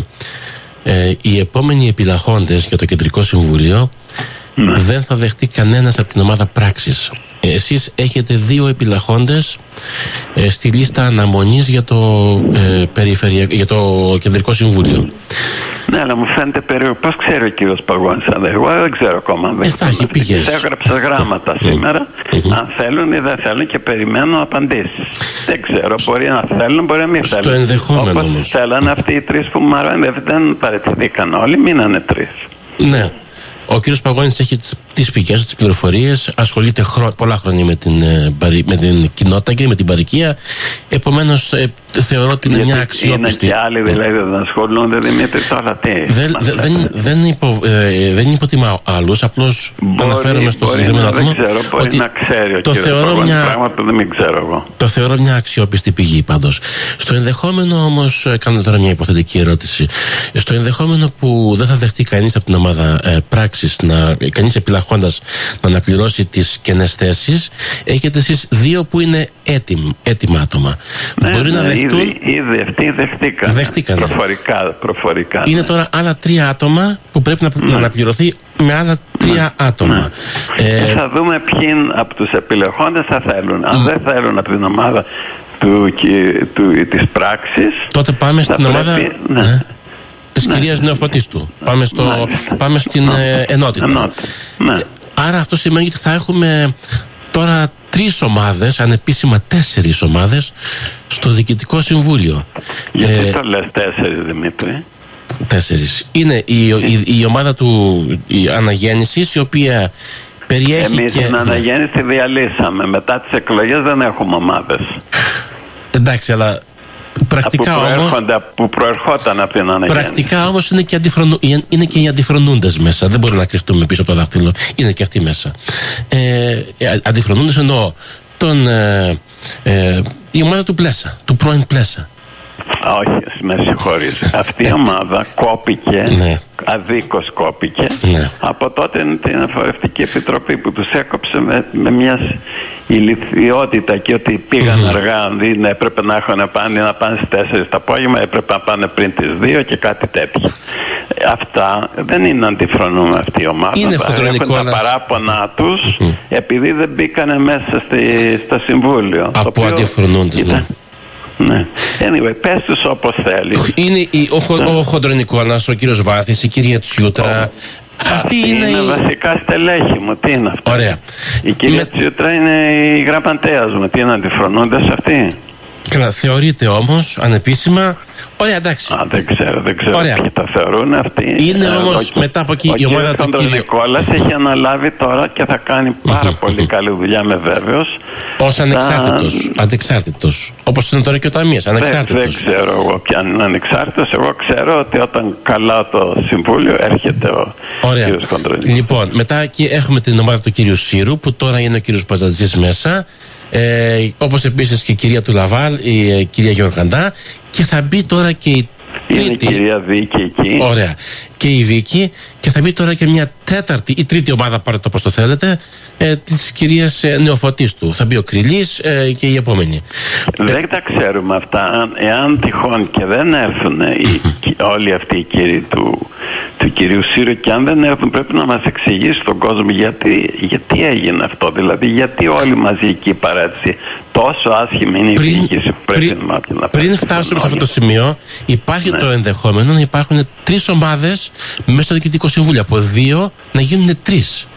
ε, οι επόμενοι επιλαχόντες για το Κεντρικό Συμβούλιο mm. δεν θα δεχτεί κανένας από την ομάδα πράξης. Ε, εσείς έχετε δύο επιλαχόντες ε, στη λίστα αναμονής για το, ε, περιφερεια... για το Κεντρικό Συμβούλιο. Ναι, αλλά μου φαίνεται περίεργο. Πώς ξέρει ο κύριος Παγώνης? Εγώ δεν ξέρω ακόμα. Ε, θα έχει πηγές. Έγραψα γράμματα σήμερα. Αν θέλουν ή δεν θέλουν και περιμένω απαντήσεις. Δεν ξέρω. Μπορεί να θέλουν, μπορεί να μην θέλουν. Στο ενδεχόμενο όμως. Όπως θέλανε αυτοί οι τρεις που μου αρέσουν. Δεν παραιτηθήκαν όλοι, μείνανε τρεις. Ναι. Ο κύριος Παγώνης έχει τις πηγές, τις πληροφορίες, ασχολείται χρό, πολλά χρόνια με την, με την κοινότητα και με την παροικία. Επομένως, ε, θεωρώ ότι είναι μια αξιόπιστη. Είναι και άλλοι δηλαδή δεν ασχολούνται, Δημήτρη, τώρα τι. Δεν, δε, δεν, δεν, υπο, ε, δεν υποτιμάω άλλους, απλώς μπορεί, αναφέρομαι στο συγκεκριμένο άτομο. Δεν ξέρω, μπορεί ότι να ξέρει ο το κύριος θεωρώ Παγώνης, μια, πράγμα που δεν ξέρω εγώ. Το θεωρώ μια αξιόπιστη πηγή πάντως. Στο ενδεχόμενο όμως, κάνω τώρα μια υποθετική ερώτηση, στο ενδεχόμενο που δεν θα δεχτεί κανείς από την ομάδα ε, πράξης, να, κανείς επιλαχόντας να αναπληρώσει τις κενές θέσεις, έχετε εσείς δύο που είναι έτοιμ, έτοιμα άτομα. Ναι, μπορεί ναι, να δεχτούν. Ήδη, ήδη αυτοί δεχτήκαν. Δεχτήκανε. Προφορικά, προφορικά. Είναι ναι. τώρα άλλα τρία άτομα που πρέπει να, ναι. να αναπληρωθεί με άλλα τρία ναι. άτομα. Ναι. Ε, θα δούμε ποιοι από τους επιλεχόντες θα θέλουν. Αν mm. δεν θέλουν από την ομάδα του, του, της πράξης, τότε πάμε στην πρέπει, ομάδα ναι. Ναι, της ναι. κυρίας Νεοφωτίστου. Πάμε, στο, πάμε στην ε, ενότητα. ενότητα. Ναι. Άρα αυτό σημαίνει ότι θα έχουμε τώρα τρεις ομάδες, ανεπίσημα τέσσερις ομάδες στο Διοικητικό Συμβούλιο. Γιατί ε, το λες τέσσερις, Δημήτρη? Τέσσερις. Είναι η, η, η ομάδα του η Αναγέννησης, η οποία περιέχει. Εμείς και... την Αναγέννηση τη διαλύσαμε. Μετά τις εκλογές δεν έχουμε ομάδες. Εντάξει, αλλά πρακτικά που όμως. Που προερχόταν από την Αναγέννηση. Πρακτικά όμως είναι και, αντιφρονου, είναι και οι αντιφρονούντες μέσα. Δεν μπορεί να κρυφτούμε πίσω από το δάχτυλο. Είναι και αυτοί μέσα. Ε, αντιφρονούντες εννοώ τον, ε, ε, η ομάδα του Πλέσα, του πρώην Πλέσα. Όχι, με συγχωρείς. Αυτή η ομάδα κόπηκε, ναι. αδίκως κόπηκε, ναι. από τότε την Εφορευτική Επιτροπή που τους έκοψε με, με μια ηλικιότητα και ότι πήγαν mm-hmm. αργά, δεν έπρεπε να έχουν πάνε, να πάνε στις τέσσερις το απόγευμα, έπρεπε να πάνε πριν τις δύο και κάτι τέτοιο. αυτά δεν είναι αντιφρονούμε αυτή η ομάδα. Είναι έχουν τα παράπονά τους mm-hmm. επειδή δεν μπήκανε μέσα στη, στο Συμβούλιο. Από αντιφρονούντες, ναι. Ναι. Anyway, πες τους όπως θέλεις. Είναι η, ο, ο, ο Χοντρονικόλας, ο κύριος Βάθης, η κυρία Τσιούτρα. Αυτή, αυτή είναι, είναι η... βασικά στελέχη μου. Τι είναι αυτό? Ωραία. Η κυρία Με... Τσιούτρα είναι η γραμματέας μου. Τι είναι, αντιφρονούντες αυτοί? Καλά, θεωρείται όμως ανεπίσημα. Ωραία, εντάξει. Α, δεν ξέρω, δεν ξέρω ποιοι τα θεωρούν αυτοί. Είναι ε, όμως ο, μετά από εκεί ο η ομάδα του κύριου Νικόλας έχει αναλάβει τώρα και θα κάνει πάρα πολύ καλή δουλειά, με βέβαιος. Ως ανεξάρτητος. Θα... Ανεξάρτητος. Όπως είναι τώρα και ο Ταμείας, ανεξάρτητος. Δεν, δεν ξέρω εγώ ποια είναι ανεξάρτητος. Εγώ ξέρω ότι όταν καλά το Συμβούλιο έρχεται ο κύριος Χοντρονικόλας. Λοιπόν, μετά εκεί έχουμε την ομάδα του κύριου Σύρου, που τώρα είναι ο κύριος Παζατζής μέσα. Ε, όπως επίσης και η κυρία του Λαβάλ, η ε, κυρία Γεωργαντά, και θα μπει τώρα και η τρίτη. Είναι η κυρία Βίκη εκεί. Ωραία. Και η Βίκη, και θα μπει τώρα και μια τέταρτη ή τρίτη ομάδα, πάρτε το όπως το θέλετε, ε, της κυρίας ε, Νεοφωτίστου. Θα μπει ο Κρυλής ε, και η επόμενη. Δεν ε, τα ξέρουμε αυτά. Εάν τυχόν και δεν έρθουν οι, όλοι αυτοί οι κύριοι του, του κυρίου Σύρου, και αν δεν έρθουν, πρέπει να μας εξηγήσει τον κόσμο γιατί, γιατί έγινε αυτό. Δηλαδή, γιατί όλοι μαζί εκεί η παράτηση. Τόσο άσχημη είναι η διοίκηση που πρέπει πριν, να, να Πριν φτάσουμε σε αυτό το σημείο, υπάρχει ναι. το ενδεχόμενο να υπάρχουν τρεις ομάδες μέσα στο Διοικητικό Συμβούλιο. Από δύο να γίνουν τρεις.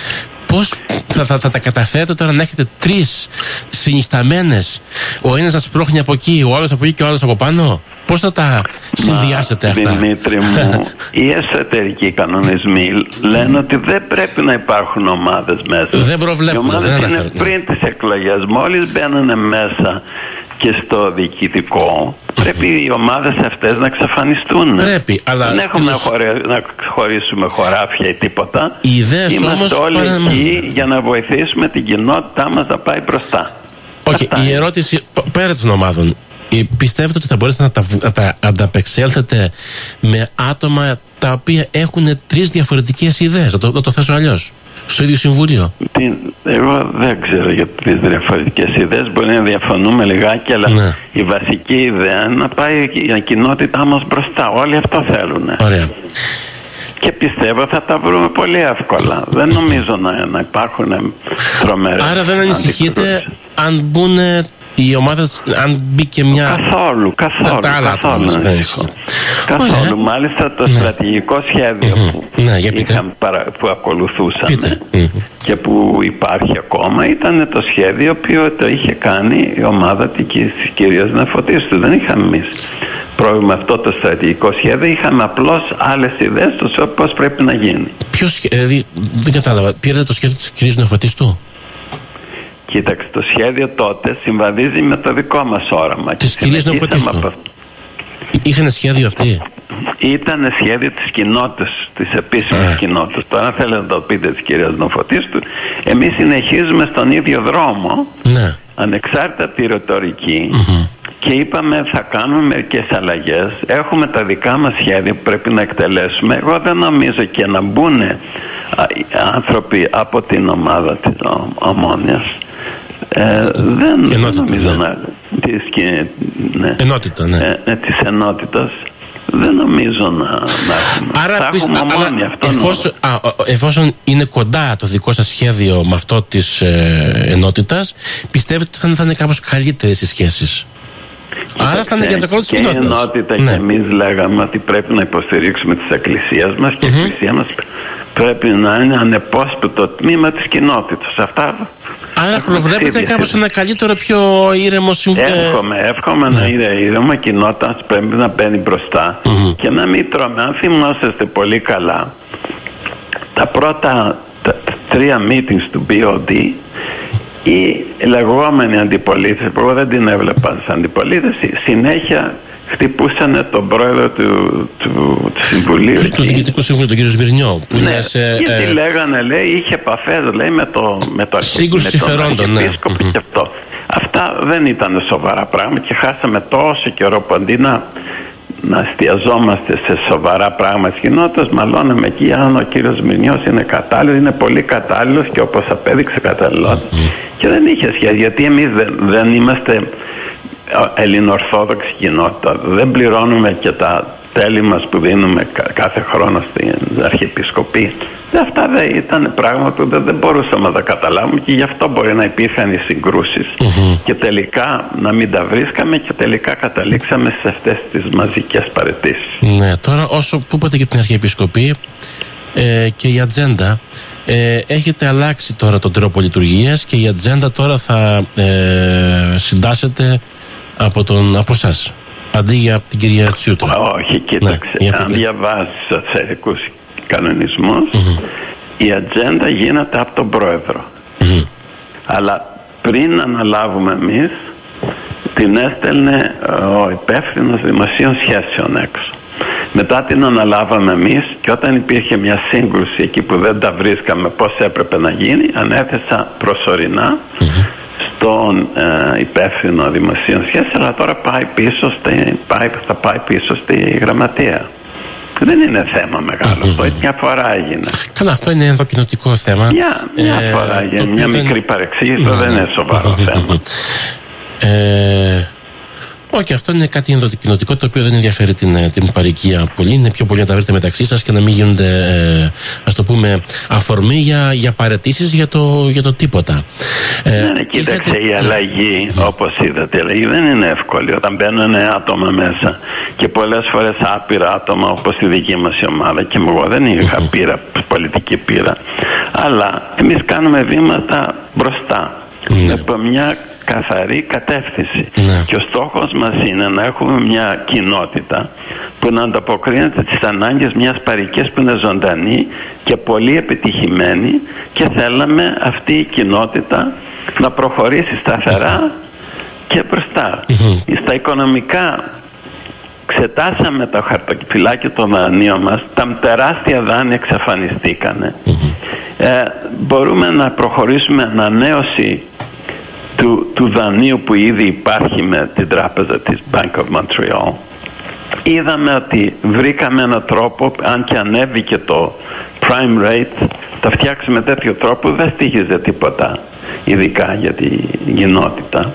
Πώς θα, θα, θα τα καταφέρετε τώρα να έχετε τρεις συνισταμένες, ο ένας να σπρώχνει από εκεί, ο άλλος από εκεί και ο άλλος από πάνω? Πώς θα τα συνδυάσετε αυτά? Δημήτρη μου, οι εσωτερικοί κανονισμοί λένε ότι δεν πρέπει να υπάρχουν ομάδες μέσα. Δεν προβλέπουν. Οι ομάδες είναι πριν τις εκλογές. Μόλις μπαίνουν μέσα και στο διοικητικό, πρέπει οι ομάδες αυτές να εξαφανιστούν. Πρέπει, αλλά δεν έχουμε να, χωρί, να χωρίσουμε χωράφια ή τίποτα. Οι ιδέες Είμαστε όμως όλοι παραμένουν εκεί για να βοηθήσουμε την κοινότητά μας να πάει μπροστά. Όχι, okay, η ερώτηση πέρα των ομάδων, πιστεύετε ότι θα μπορέσετε να τα, να τα ανταπεξέλθετε με άτομα τα οποία έχουν τρεις διαφορετικές ιδέες? Να το, να το θέσω αλλιώς. Στο ίδιο Συμβούλιο. Τι, εγώ δεν ξέρω για τις διαφορετικές ιδέες. Μπορεί να διαφωνούμε λιγάκι, αλλά ναι. η βασική ιδέα είναι να πάει η κοινότητά μας μπροστά. Όλοι αυτό θέλουν. Ωραία. Και πιστεύω θα τα βρούμε πολύ εύκολα. Δεν νομίζω να, να υπάρχουν τρομερές. Άρα δεν ανησυχείτε αν μπουν οι ομάδες, αν μπει και μια... Καθόλου, καθόλου. Τα άλλα καθόλου, άτομα, ναι, καθόλου. Ωραία. Μάλιστα το ναι. στρατηγικό σχέδιο mm-hmm. που, ναι, είχαν, που ακολουθούσαμε mm-hmm. και που υπάρχει ακόμα, ήταν το σχέδιο που το είχε κάνει η ομάδα της κυρίας Νεοφωτίστου. Δεν είχαμε εμείς πρόβλημα αυτό το στρατηγικό σχέδιο, είχαμε απλώς άλλες ιδέες του πώς πρέπει να γίνει. Ποιο σχέδιο, δηλαδή, δεν κατάλαβα, πήρατε το σχέδιο της κυρίας Νεοφωτίστου? Κοίταξε, το σχέδιο τότε συμβαδίζει με το δικό μας όραμα. Της κυρίας Νεοφωτίστου. Από... Είχαν σχέδιο αυτή? Ήταν σχέδιο της κοινότητας, της επίσημης ah. κοινότητας. Τώρα θέλετε να το πείτε της κυρίας Νεοφωτίστου. Εμείς συνεχίζουμε στον ίδιο δρόμο, ναι. ανεξάρτητα από τη ρητορική, mm-hmm. και είπαμε θα κάνουμε μερικές αλλαγές. Έχουμε τα δικά μας σχέδια που πρέπει να εκτελέσουμε. Εγώ δεν νομίζω και να μπουν άνθρωποι από την ομάδα της Ομόνοιας. Ε, δεν, ενότητα, δεν νομίζω ναι. να, της, ναι, ενότητα, ναι. Ε, ε, της ενότητας δεν νομίζω να, να έχουμε. Άρα, θα πεις, έχουμε Ομόνια, αυτό εφόσον, α, εφόσον είναι κοντά το δικό σας σχέδιο με αυτό της ε, ενότητας, πιστεύετε ότι θα, θα είναι κάπως καλύτερες οι σχέσεις? Άρα θα είναι για το κόμμα της κοινότητας. Και η ενότητα, ναι. Και εμείς λέγαμε ότι πρέπει να υποστηρίξουμε τις εκκλησίες μας και mm-hmm. η εκκλησία μας πρέπει να είναι ανεπόσπιτο τμήμα της κοινότητας. Αυτά. Άρα προβλέπετε κάπως ένα καλύτερο, πιο ήρεμο συμβούλιο. Εύχομαι, εύχομαι ναι. να είναι ήρεμο, η κοινότητα πρέπει να μπαίνει μπροστά mm-hmm. και να μην τρώμε. Αν θυμόσαστε πολύ καλά, τα πρώτα τα, τρία meetings του μπι ο ντι, η λεγόμενη αντιπολίτευση, που εγώ δεν την έβλεπα σαν αντιπολίτευση, συνέχεια χτυπούσαν τον πρόεδρο του, του, του Συμβουλίου. Του Διοικητικού Συμβουλίου, τον κύριο Σμυρνιό. Που ναι, είναι σε, γιατί ε... λέγανε, λέει, είχε επαφές, λέει, με το, με το σύγκρουση συμφερόντων, ναι. Mm-hmm. Και αυτό. Αυτά δεν ήταν σοβαρά πράγματα και χάσαμε τόσο καιρό που αντί να, να εστιαζόμαστε σε σοβαρά πράγματα της κοινότητας, μαλώναμε εκεί αν ο κύριος Σμυρνιός είναι κατάλληλος, είναι πολύ κατάλληλος και όπως απέδειξε καταλληλός. Mm-hmm. Και δεν είχε σχέση, γιατί εμείς δεν, δεν είμαστε ελληνοορθόδοξη κοινότητα. Δεν πληρώνουμε και τα τέλη μας που δίνουμε κάθε χρόνο στην Αρχιεπισκοπή, αυτά δεν ήταν πράγματα που δεν, δεν μπορούσαμε να τα καταλάβουμε, και γι' αυτό μπορεί να υπήρχαν οι συγκρούσεις mm-hmm. και τελικά να μην τα βρίσκαμε και τελικά καταλήξαμε σε αυτές τις μαζικές παραιτήσεις. Ναι, τώρα όσο που είπατε για την Αρχιεπισκοπή ε, και η ατζέντα, ε, έχετε αλλάξει τώρα τον τρόπο λειτουργίας και η ατζέντα τώρα θα ε, συντάσσεται από, τον, από εσάς, αντί για την κυρία Τσιούτρα. Όχι, κοίταξε, ναι, αν διαβάζεις τους εθνικούς κανονισμούς, mm-hmm. η ατζέντα γίνεται από τον πρόεδρο. Mm-hmm. Αλλά πριν αναλάβουμε εμείς, την έστελνε ο υπεύθυνος δημοσίων σχέσεων έξω. Μετά την αναλάβαμε εμείς, και όταν υπήρχε μια σύγκρουση εκεί που δεν τα βρίσκαμε πώς έπρεπε να γίνει, ανέθεσα προσωρινά mm-hmm. στον ε, υπεύθυνο δημοσίων σχέσεων, αλλά τώρα πάει πίσω στη, πάει, θα πάει πίσω στη γραμματεία. Δεν είναι θέμα μεγάλο mm-hmm. αυτό, μια φορά έγινε. Καλά, αυτό είναι ενδοκοινοτικό θέμα. Μια, μια ε, φορά έγινε, μια δεν... μικρή παρεξήγηση, mm-hmm. δεν είναι σοβαρό mm-hmm. θέμα. Ε, όχι, αυτό είναι κάτι ενδοκοινοτικό, το οποίο δεν ενδιαφέρει την, την παροικία πολύ. Είναι πιο πολύ να τα βρείτε μεταξύ σας και να μην γίνονται, ε, ας το πούμε, αφορμή για, για παραιτήσεις για το, για το τίποτα. Ε, ναι, κοίταξε, είχατε... η αλλαγή, mm. όπως είδατε, η αλλαγή δεν είναι εύκολη όταν μπαίνουν άτομα μέσα, και πολλές φορές άπειρα άτομα, όπως η δική μας η ομάδα, και εγώ δεν είχα mm-hmm. πείρα, πολιτική πείρα, αλλά εμείς κάνουμε βήματα μπροστά mm. από μια καθαρή κατεύθυνση. Ναι. Και ο στόχος μας είναι να έχουμε μια κοινότητα που να ανταποκρίνεται στις ανάγκες μιας παροικίας που είναι ζωντανή και πολύ επιτυχημένη, και θέλαμε αυτή η κοινότητα να προχωρήσει σταθερά και μπροστά. Mm-hmm. Στα οικονομικά εξετάσαμε το χαρτοφυλάκιο των δανείων μας, τα τεράστια δάνεια εξαφανιστήκανε. Mm-hmm. Ε, μπορούμε να προχωρήσουμε ανανέωση Του, του δανείου που ήδη υπάρχει με την τράπεζα της Bank of Montreal. Είδαμε ότι βρήκαμε έναν τρόπο, αν και ανέβηκε το prime rate, τα φτιάξουμε τέτοιο τρόπο, δεν στοίχιζε τίποτα, ειδικά για την κοινότητα.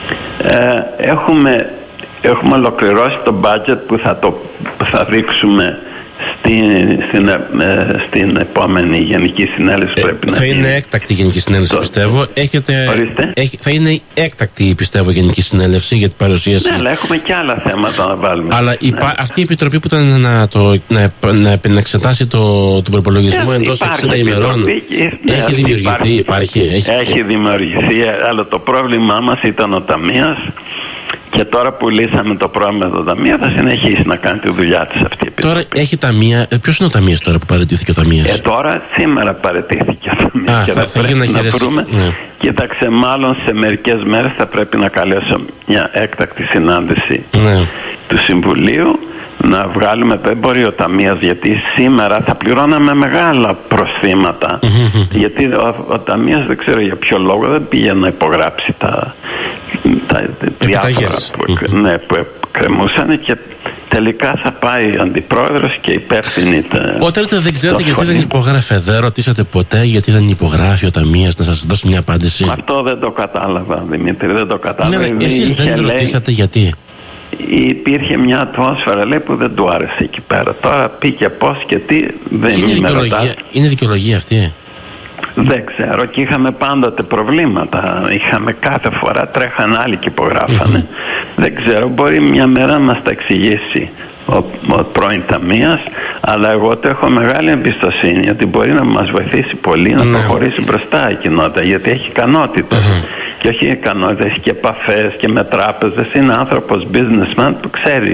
Ε, έχουμε, έχουμε ολοκληρώσει το budget που θα, το, που θα δείξουμε Στην, στην, ε, στην επόμενη Γενική Συνέλευση ε, πρέπει θα να είναι γίνει. Έκτακτη Γενική Συνέλευση, το, πιστεύω. Έχετε, έχει, θα είναι έκτακτη, πιστεύω, Γενική Συνέλευση για την παρουσίαση. Ναι, αλλά έχουμε και άλλα θέματα να βάλουμε. Αλλά υπά, ναι. αυτή η επιτροπή που ήταν να, το, να, να, να εξετάσει το, τον προπολογισμό εντός εξήντα ημερών, ναι, έχει δημιουργηθεί, υπάρχει. υπάρχει έχει, έχει δημιουργηθεί, αλλά το πρόβλημά μας ήταν ο ταμείας. Και τώρα που λύσαμε το πρόβλημα με το ταμείο, θα συνεχίσει να κάνει τη δουλειά της αυτή η επιτροπή. Τώρα έχει ταμεία. Ποιος είναι ο ταμείας τώρα που παραιτήθηκε ο ταμείας? Ε, τώρα σήμερα παραιτήθηκε ο ταμείας. Α, και θα, θα, θα πρέπει να, να βρούμε. Ναι. Κοίταξε, μάλλον σε μερικές μέρες θα πρέπει να καλέσω μια έκτακτη συνάντηση ναι. του Συμβουλίου, να βγάλουμε, δεν μπορεί ο ταμείας, γιατί σήμερα θα πληρώναμε μεγάλα προσθήματα. Mm-hmm. Γιατί ο, ο ταμείας, δεν ξέρω για ποιο λόγο, δεν πήγε να υπογράψει τα, τα διάφορα που, mm-hmm. ναι, που κρεμούσαν, και τελικά θα πάει ο αντιπρόεδρος και υπεύθυνοι. Όταν δεν ξέρετε γιατί δεν υπογράφει, δεν ρωτήσατε ποτέ γιατί δεν υπογράφει ο ταμείας, να σας δώσει μια απάντηση? Αυτό δεν το κατάλαβα, Δημήτρη, δεν το κατάλαβα. Ναι, εσείς δεν λέει... ρωτήσατε γιατί? Υπήρχε μια ατμόσφαιρα, λέει, που δεν του άρεσε εκεί πέρα. Τώρα πήγε πώς και τι, δεν είναι δικαιολογία. Είναι δικαιολογία αυτή? Δεν ξέρω, και είχαμε πάντοτε προβλήματα. Είχαμε κάθε φορά, τρέχαν άλλοι και υπογράφανε. Mm-hmm. Δεν ξέρω, μπορεί μια μέρα να μας τα εξηγήσει ο, ο πρώην ταμείας, αλλά εγώ το έχω μεγάλη εμπιστοσύνη ότι μπορεί να μας βοηθήσει πολύ να mm-hmm. προχωρήσει μπροστά η κοινότητα, γιατί έχει ικανότητα. Mm-hmm. Και όχι ικανότητα, έχει και επαφές και με τράπεζες. Είναι άνθρωπος businessman που ξέρει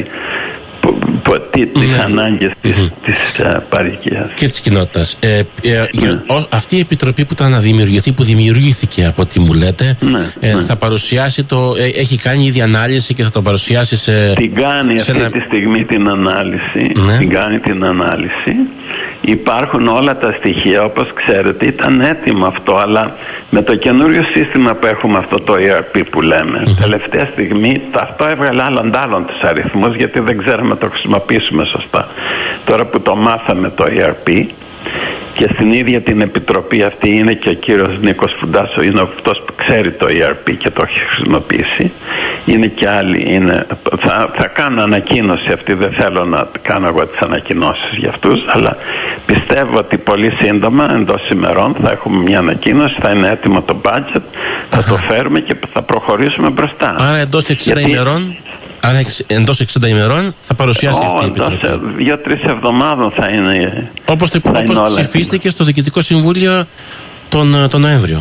τις ναι. ανάγκες της, mm-hmm. της uh, παροικίας και της κοινότητας. Ε, ε, ναι. ο, αυτή η επιτροπή που ήταν να δημιουργηθεί, που δημιουργήθηκε από ό,τι μου λέτε, ναι, ε, ναι. θα παρουσιάσει το, ε, έχει κάνει ήδη ανάλυση και θα το παρουσιάσει σε... Την κάνει σε αυτή ένα... τη στιγμή την ανάλυση, ναι. την κάνει την ανάλυση. Υπάρχουν όλα τα στοιχεία, όπως ξέρετε, ήταν έτοιμο αυτό, αλλά με το καινούριο σύστημα που έχουμε, αυτό το ι αρ πι που λέμε, mm-hmm. τελευταία στιγμή αυτό έβγαλε άλλον άλλον τους αριθμούς, γιατί δεν ξέραμε να το χρησιμοποιήσουμε σωστά. Τώρα που το μάθαμε το ι αρ πι, και στην ίδια την επιτροπή αυτή είναι και ο κύριος Νίκος Φουντάσο, είναι αυτός που ξέρει το ι αρ πι και το έχει χρησιμοποιήσει, είναι και άλλοι. Είναι, θα, θα κάνω ανακοίνωση αυτή, δεν θέλω να κάνω εγώ τις ανακοινώσεις για αυτούς, αλλά πιστεύω ότι πολύ σύντομα, εντός ημερών, θα έχουμε μια ανακοίνωση, θα είναι έτοιμο το budget, θα Αχα. το φέρουμε και θα προχωρήσουμε μπροστά. Άρα εντός εξήντα Γιατί... ημερών, άρα εντός εξήντα ημερών θα παρουσιάσει oh, αυτή η επιτροπή. Δύο-τρεις εβδομάδων θα είναι. Όπως, το, όπως ψηφίστηκε στο Διοικητικό Συμβούλιο τον, τον Νοέμβριο.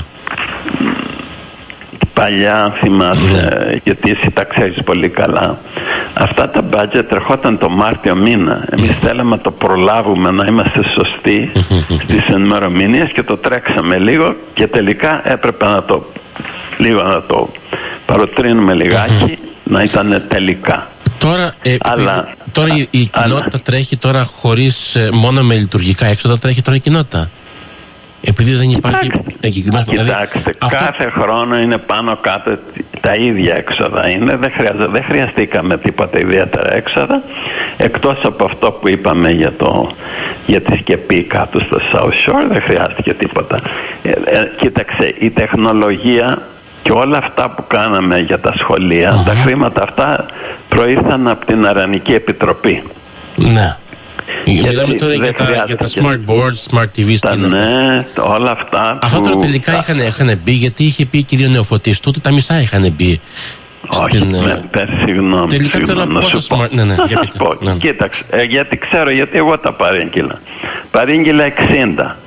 Παλιά θυμάσαι, yeah. γιατί εσύ τα ξέρεις πολύ καλά. Αυτά τα budget ερχόταν το Μάρτιο μήνα. Εμείς mm. θέλαμε να το προλάβουμε, να είμαστε σωστοί στις ημερομηνίες και το τρέξαμε λίγο και τελικά έπρεπε να το, λίγο να το παροτρύνουμε λιγάκι, να ήταν τελικά. Τώρα, ε, Αλλά, τώρα η, η κοινότητα αλλά... τρέχει τώρα χωρίς, μόνο με λειτουργικά έξοδα τρέχει τώρα η κοινότητα. Επειδή δεν υπάρχει εγκεκριμένος... Κοιτάξτε, αυτό... κάθε χρόνο είναι πάνω κάτω τα ίδια έξοδα είναι, δεν, χρειάζε, δεν χρειαστήκαμε τίποτα ιδιαίτερα έξοδα, εκτός από αυτό που είπαμε για, το, για τη σκεπή κάτω στο South Shore, δεν χρειάστηκε τίποτα. Ε, ε, κοίταξε, η τεχνολογία και όλα αυτά που κάναμε για τα σχολεία, uh-huh. τα χρήματα αυτά προήρθαν από την Αρανική Επιτροπή. Ναι. Μιλάμε τώρα για τα, για τα smart boards, smart τι βι. Τα, ναι, όλα αυτά. Αυτά τώρα τελικά τα... είχαν, είχαν μπει, γιατί είχε πει η κυρία Νεοφωτής, τότε τα μισά είχαν μπει. Όχι, στην... με, πες, συγγνώμη. Τελικά συγγνώμη, τώρα πόσα smart... Ναι, ναι, να για σας πείτε, πω, ναι. Κοίταξε, ε, γιατί ξέρω, γιατί εγώ τα παρήγγειλα. Παρήγγειλα εξήντα.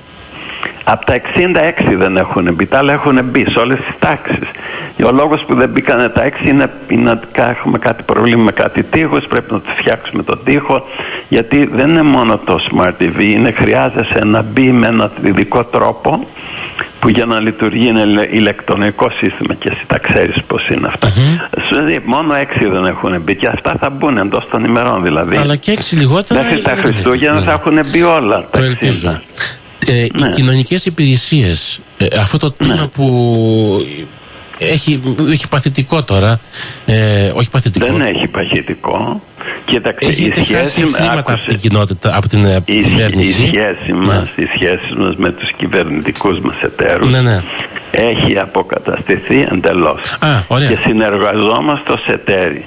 Από τα εξήντα έξι δεν έχουν μπει, τα άλλα έχουν μπει σε όλες τις τάξεις. Ο λόγος που δεν μπήκανε τα έξι είναι, είναι ότι έχουμε κάτι πρόβλημα με κάτι τείχος, πρέπει να το φτιάξουμε τον τείχο, γιατί δεν είναι μόνο το Smart τι βι, είναι, χρειάζεσαι να μπει με έναν ειδικό τρόπο που για να λειτουργεί είναι ηλεκτρονικό σύστημα και εσύ τα ξέρεις πως είναι αυτά. Mm-hmm. Δηλαδή μόνο έξι δεν έχουν μπει και αυτά θα μπουν εντός των ημερών δηλαδή. Αλλά και έξι λιγότερα. Μέχρι τα Χριστούγεννα θα έχουν μπει όλα. Το ελπίζω. Ε, ναι. Οι κοινωνικές υπηρεσίες, ε, αυτό το τμήμα ναι. που έχει, έχει παθητικό τώρα, ε, όχι παθητικό. Δεν έχει παθητικό. Κοίταξε, έχετε χάσει χρήματα από την κοινότητα, από την η, κυβέρνηση. Η σχέση ναι. μας, οι σχέσεις μας με τους κυβερνητικούς μας εταίρους ναι, ναι. έχει αποκαταστηθεί εντελώς. Α, και συνεργαζόμαστε ως εταίροι.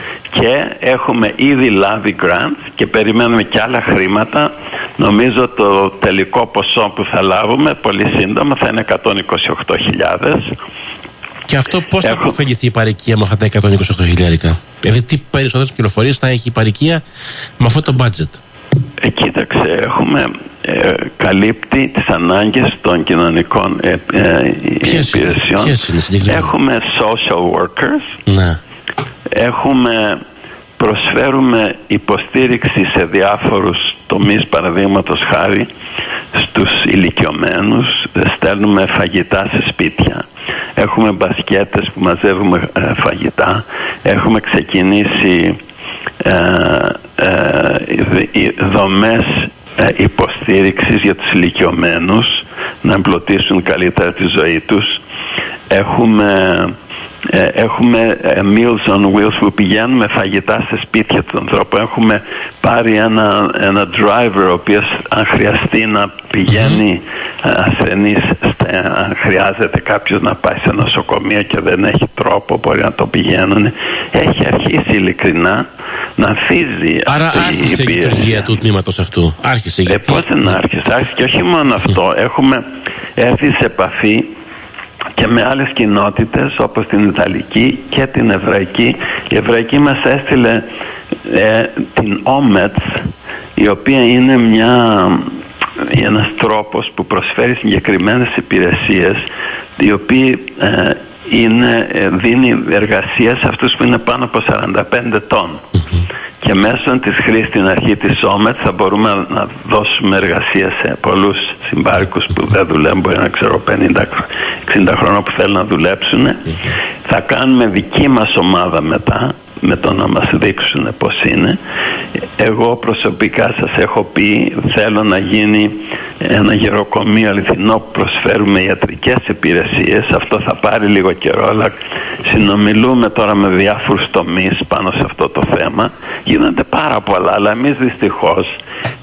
Και έχουμε ήδη λάβει grants και περιμένουμε και άλλα χρήματα. Νομίζω το τελικό ποσό που θα λάβουμε πολύ σύντομα θα είναι εκατόν είκοσι οκτώ χιλιάδες. Και αυτό πώς Έχω... θα αποφεληθεί η παροικία με αυτά τα εκατόν είκοσι οκτώ χιλιάρικα? Δηλαδή τι περισσότερες πληροφορίες θα έχει η παροικία με αυτό το budget? Ε, κοίταξε, έχουμε ε, καλύπτει τις ανάγκες των κοινωνικών ε, ε, ποιες υπηρεσιών. Είναι, ποιες είναι συγκεκριμένα? Έχουμε social workers. Ναι. Έχουμε, προσφέρουμε υποστήριξη σε διάφορους τομείς, παραδείγματος χάρη στους ηλικιωμένους, στέλνουμε φαγητά σε σπίτια, έχουμε μπασκέτες που μαζεύουμε ε, φαγητά, έχουμε ξεκινήσει ε, ε, δομές ε, υποστήριξης για τους ηλικιωμένους να εμπλουτίσουν καλύτερα τη ζωή τους. Έχουμε Ε, έχουμε ε, Meals on Wheels που πηγαίνουμε φαγητά σε σπίτια των ανθρώπων. Έχουμε πάρει ένα, ένα driver ο οποίος αν χρειαστεί να πηγαίνει mm-hmm. ασθενείς, αν χρειάζεται κάποιος να πάει σε νοσοκομείο και δεν έχει τρόπο, μπορεί να το πηγαίνουν. Έχει αρχίσει ειλικρινά να ανθίζει. Άρα άρχισε η λειτουργία του τμήματος αυτού. Άρχισε γιατί... Ε, πώς δεν άρχισε? Άρχισε και όχι μόνο αυτό. Έχουμε έρθει σε επαφή και με άλλες κοινότητες όπως την Ιταλική και την Εβραϊκή. Η Εβραϊκή μας έστειλε ε, την Όμετς, η οποία είναι μια, ένας τρόπος που προσφέρει συγκεκριμένες υπηρεσίες, οι οποίοι ε, είναι, ε, δίνει εργασία σε αυτούς που είναι πάνω από σαράντα πέντε ετών. Και μέσω της χρήσης στην αρχή της Όμετ θα μπορούμε να δώσουμε εργασία σε πολλούς συμπάρικους που δεν δουλεύουν, μπορεί να ξέρω πενήντα εξήντα χρόνια που θέλουν να δουλέψουν. Θα κάνουμε δική μας ομάδα μετά, με το να μας δείξουν πώς είναι. Εγώ προσωπικά σας έχω πει, θέλω να γίνει ένα γεροκομείο αληθινό που προσφέρουμε ιατρικές υπηρεσίες. Αυτό θα πάρει λίγο καιρό, αλλά συνομιλούμε τώρα με διάφορους τομείς πάνω σε αυτό το θέμα. Γίνονται πάρα πολλά, αλλά εμείς δυστυχώς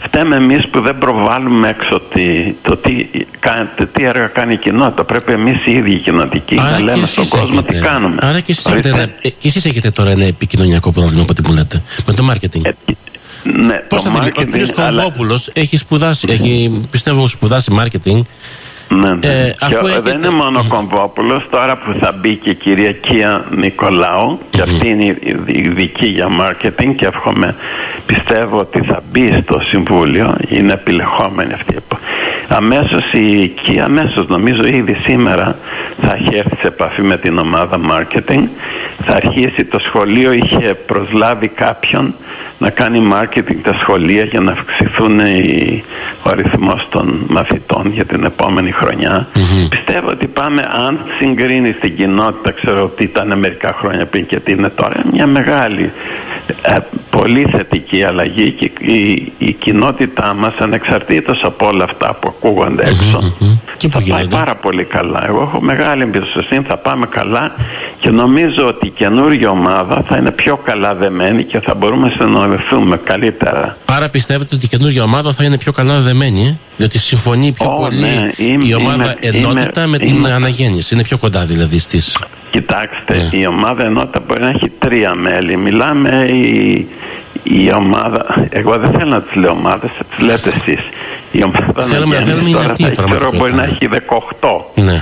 φταίμε εμείς που δεν προβάλλουμε έξω τι, το τι, τι έργα κάνει η κοινότητα. Πρέπει εμείς οι ίδιοι οι κοινοτικοί να λέμε στον κόσμο έχετε, τι κάνουμε. Άρα και εσείς, έχετε ένα, και εσείς έχετε τώρα ένα επικοινωνιακό πρόβλημα από ό,τι μου λέτε, με το μάρκετινγκ. Ε, ναι, πώς θα δει, ο κ. Κομβόπουλος έχει σπουδάσει, έχει, πιστεύω σπουδάσει μάρκετινγκ. Ναι, ναι. Ε, αφού και, έχετε... δεν είναι μόνο ο Κομβόπουλος, τώρα που θα μπει και η κυρία Κία Νικολάου, και αυτή είναι η ειδική για μάρκετινγκ, και εύχομαι, πιστεύω ότι θα μπει στο Συμβούλιο, είναι επιλεχόμενη αυτή. Αμέσως η Κία, αμέσως νομίζω ήδη σήμερα θα έχει έρθει σε επαφή με την ομάδα μάρκετινγκ, θα αρχίσει το σχολείο, είχε προσλάβει κάποιον να κάνει μάρκετινγκ τα σχολεία για να αυξηθούν οι, ο αριθμός των μαθητών για την επόμενη χρονιά. Mm-hmm. Πιστεύω ότι πάμε, αν συγκρίνει την κοινότητα, ξέρω ότι ήταν μερικά χρόνια πριν και τι είναι τώρα, μια μεγάλη, ε, πολύ θετική αλλαγή, και η, η κοινότητά μας, ανεξαρτήτως από όλα αυτά που ακούγονται έξω, mm-hmm. θα πάει πάρα πολύ καλά. Εγώ έχω μεγάλη εμπιστοσύνη, θα πάμε καλά, και νομίζω ότι η καινούργια ομάδα θα είναι πιο καλά δεμένη και θα μπορούμε να συνοδευτούμε καλύτερα. Άρα πιστεύετε ότι η καινούργια ομάδα θα είναι πιο καλά δεμένη, ε? Διότι συμφωνεί πιο oh, πολύ ναι. είμαι, η ομάδα είμαι, ενότητα είμαι, με την είμαι... αναγέννηση. Είναι πιο κοντά δηλαδή στις... Κοιτάξτε, yeah. η ομάδα ενότητα μπορεί να έχει τρία μέλη. Μιλάμε η, η ομάδα, εγώ δεν θέλω να τις λέω ομάδες, τις λέτε εσείς. Η ομάδα θέλουμε, αναγέννηση τώρα αυτή, θα ξέρω, μπορεί να έχει δεκαοκτώ. Ναι.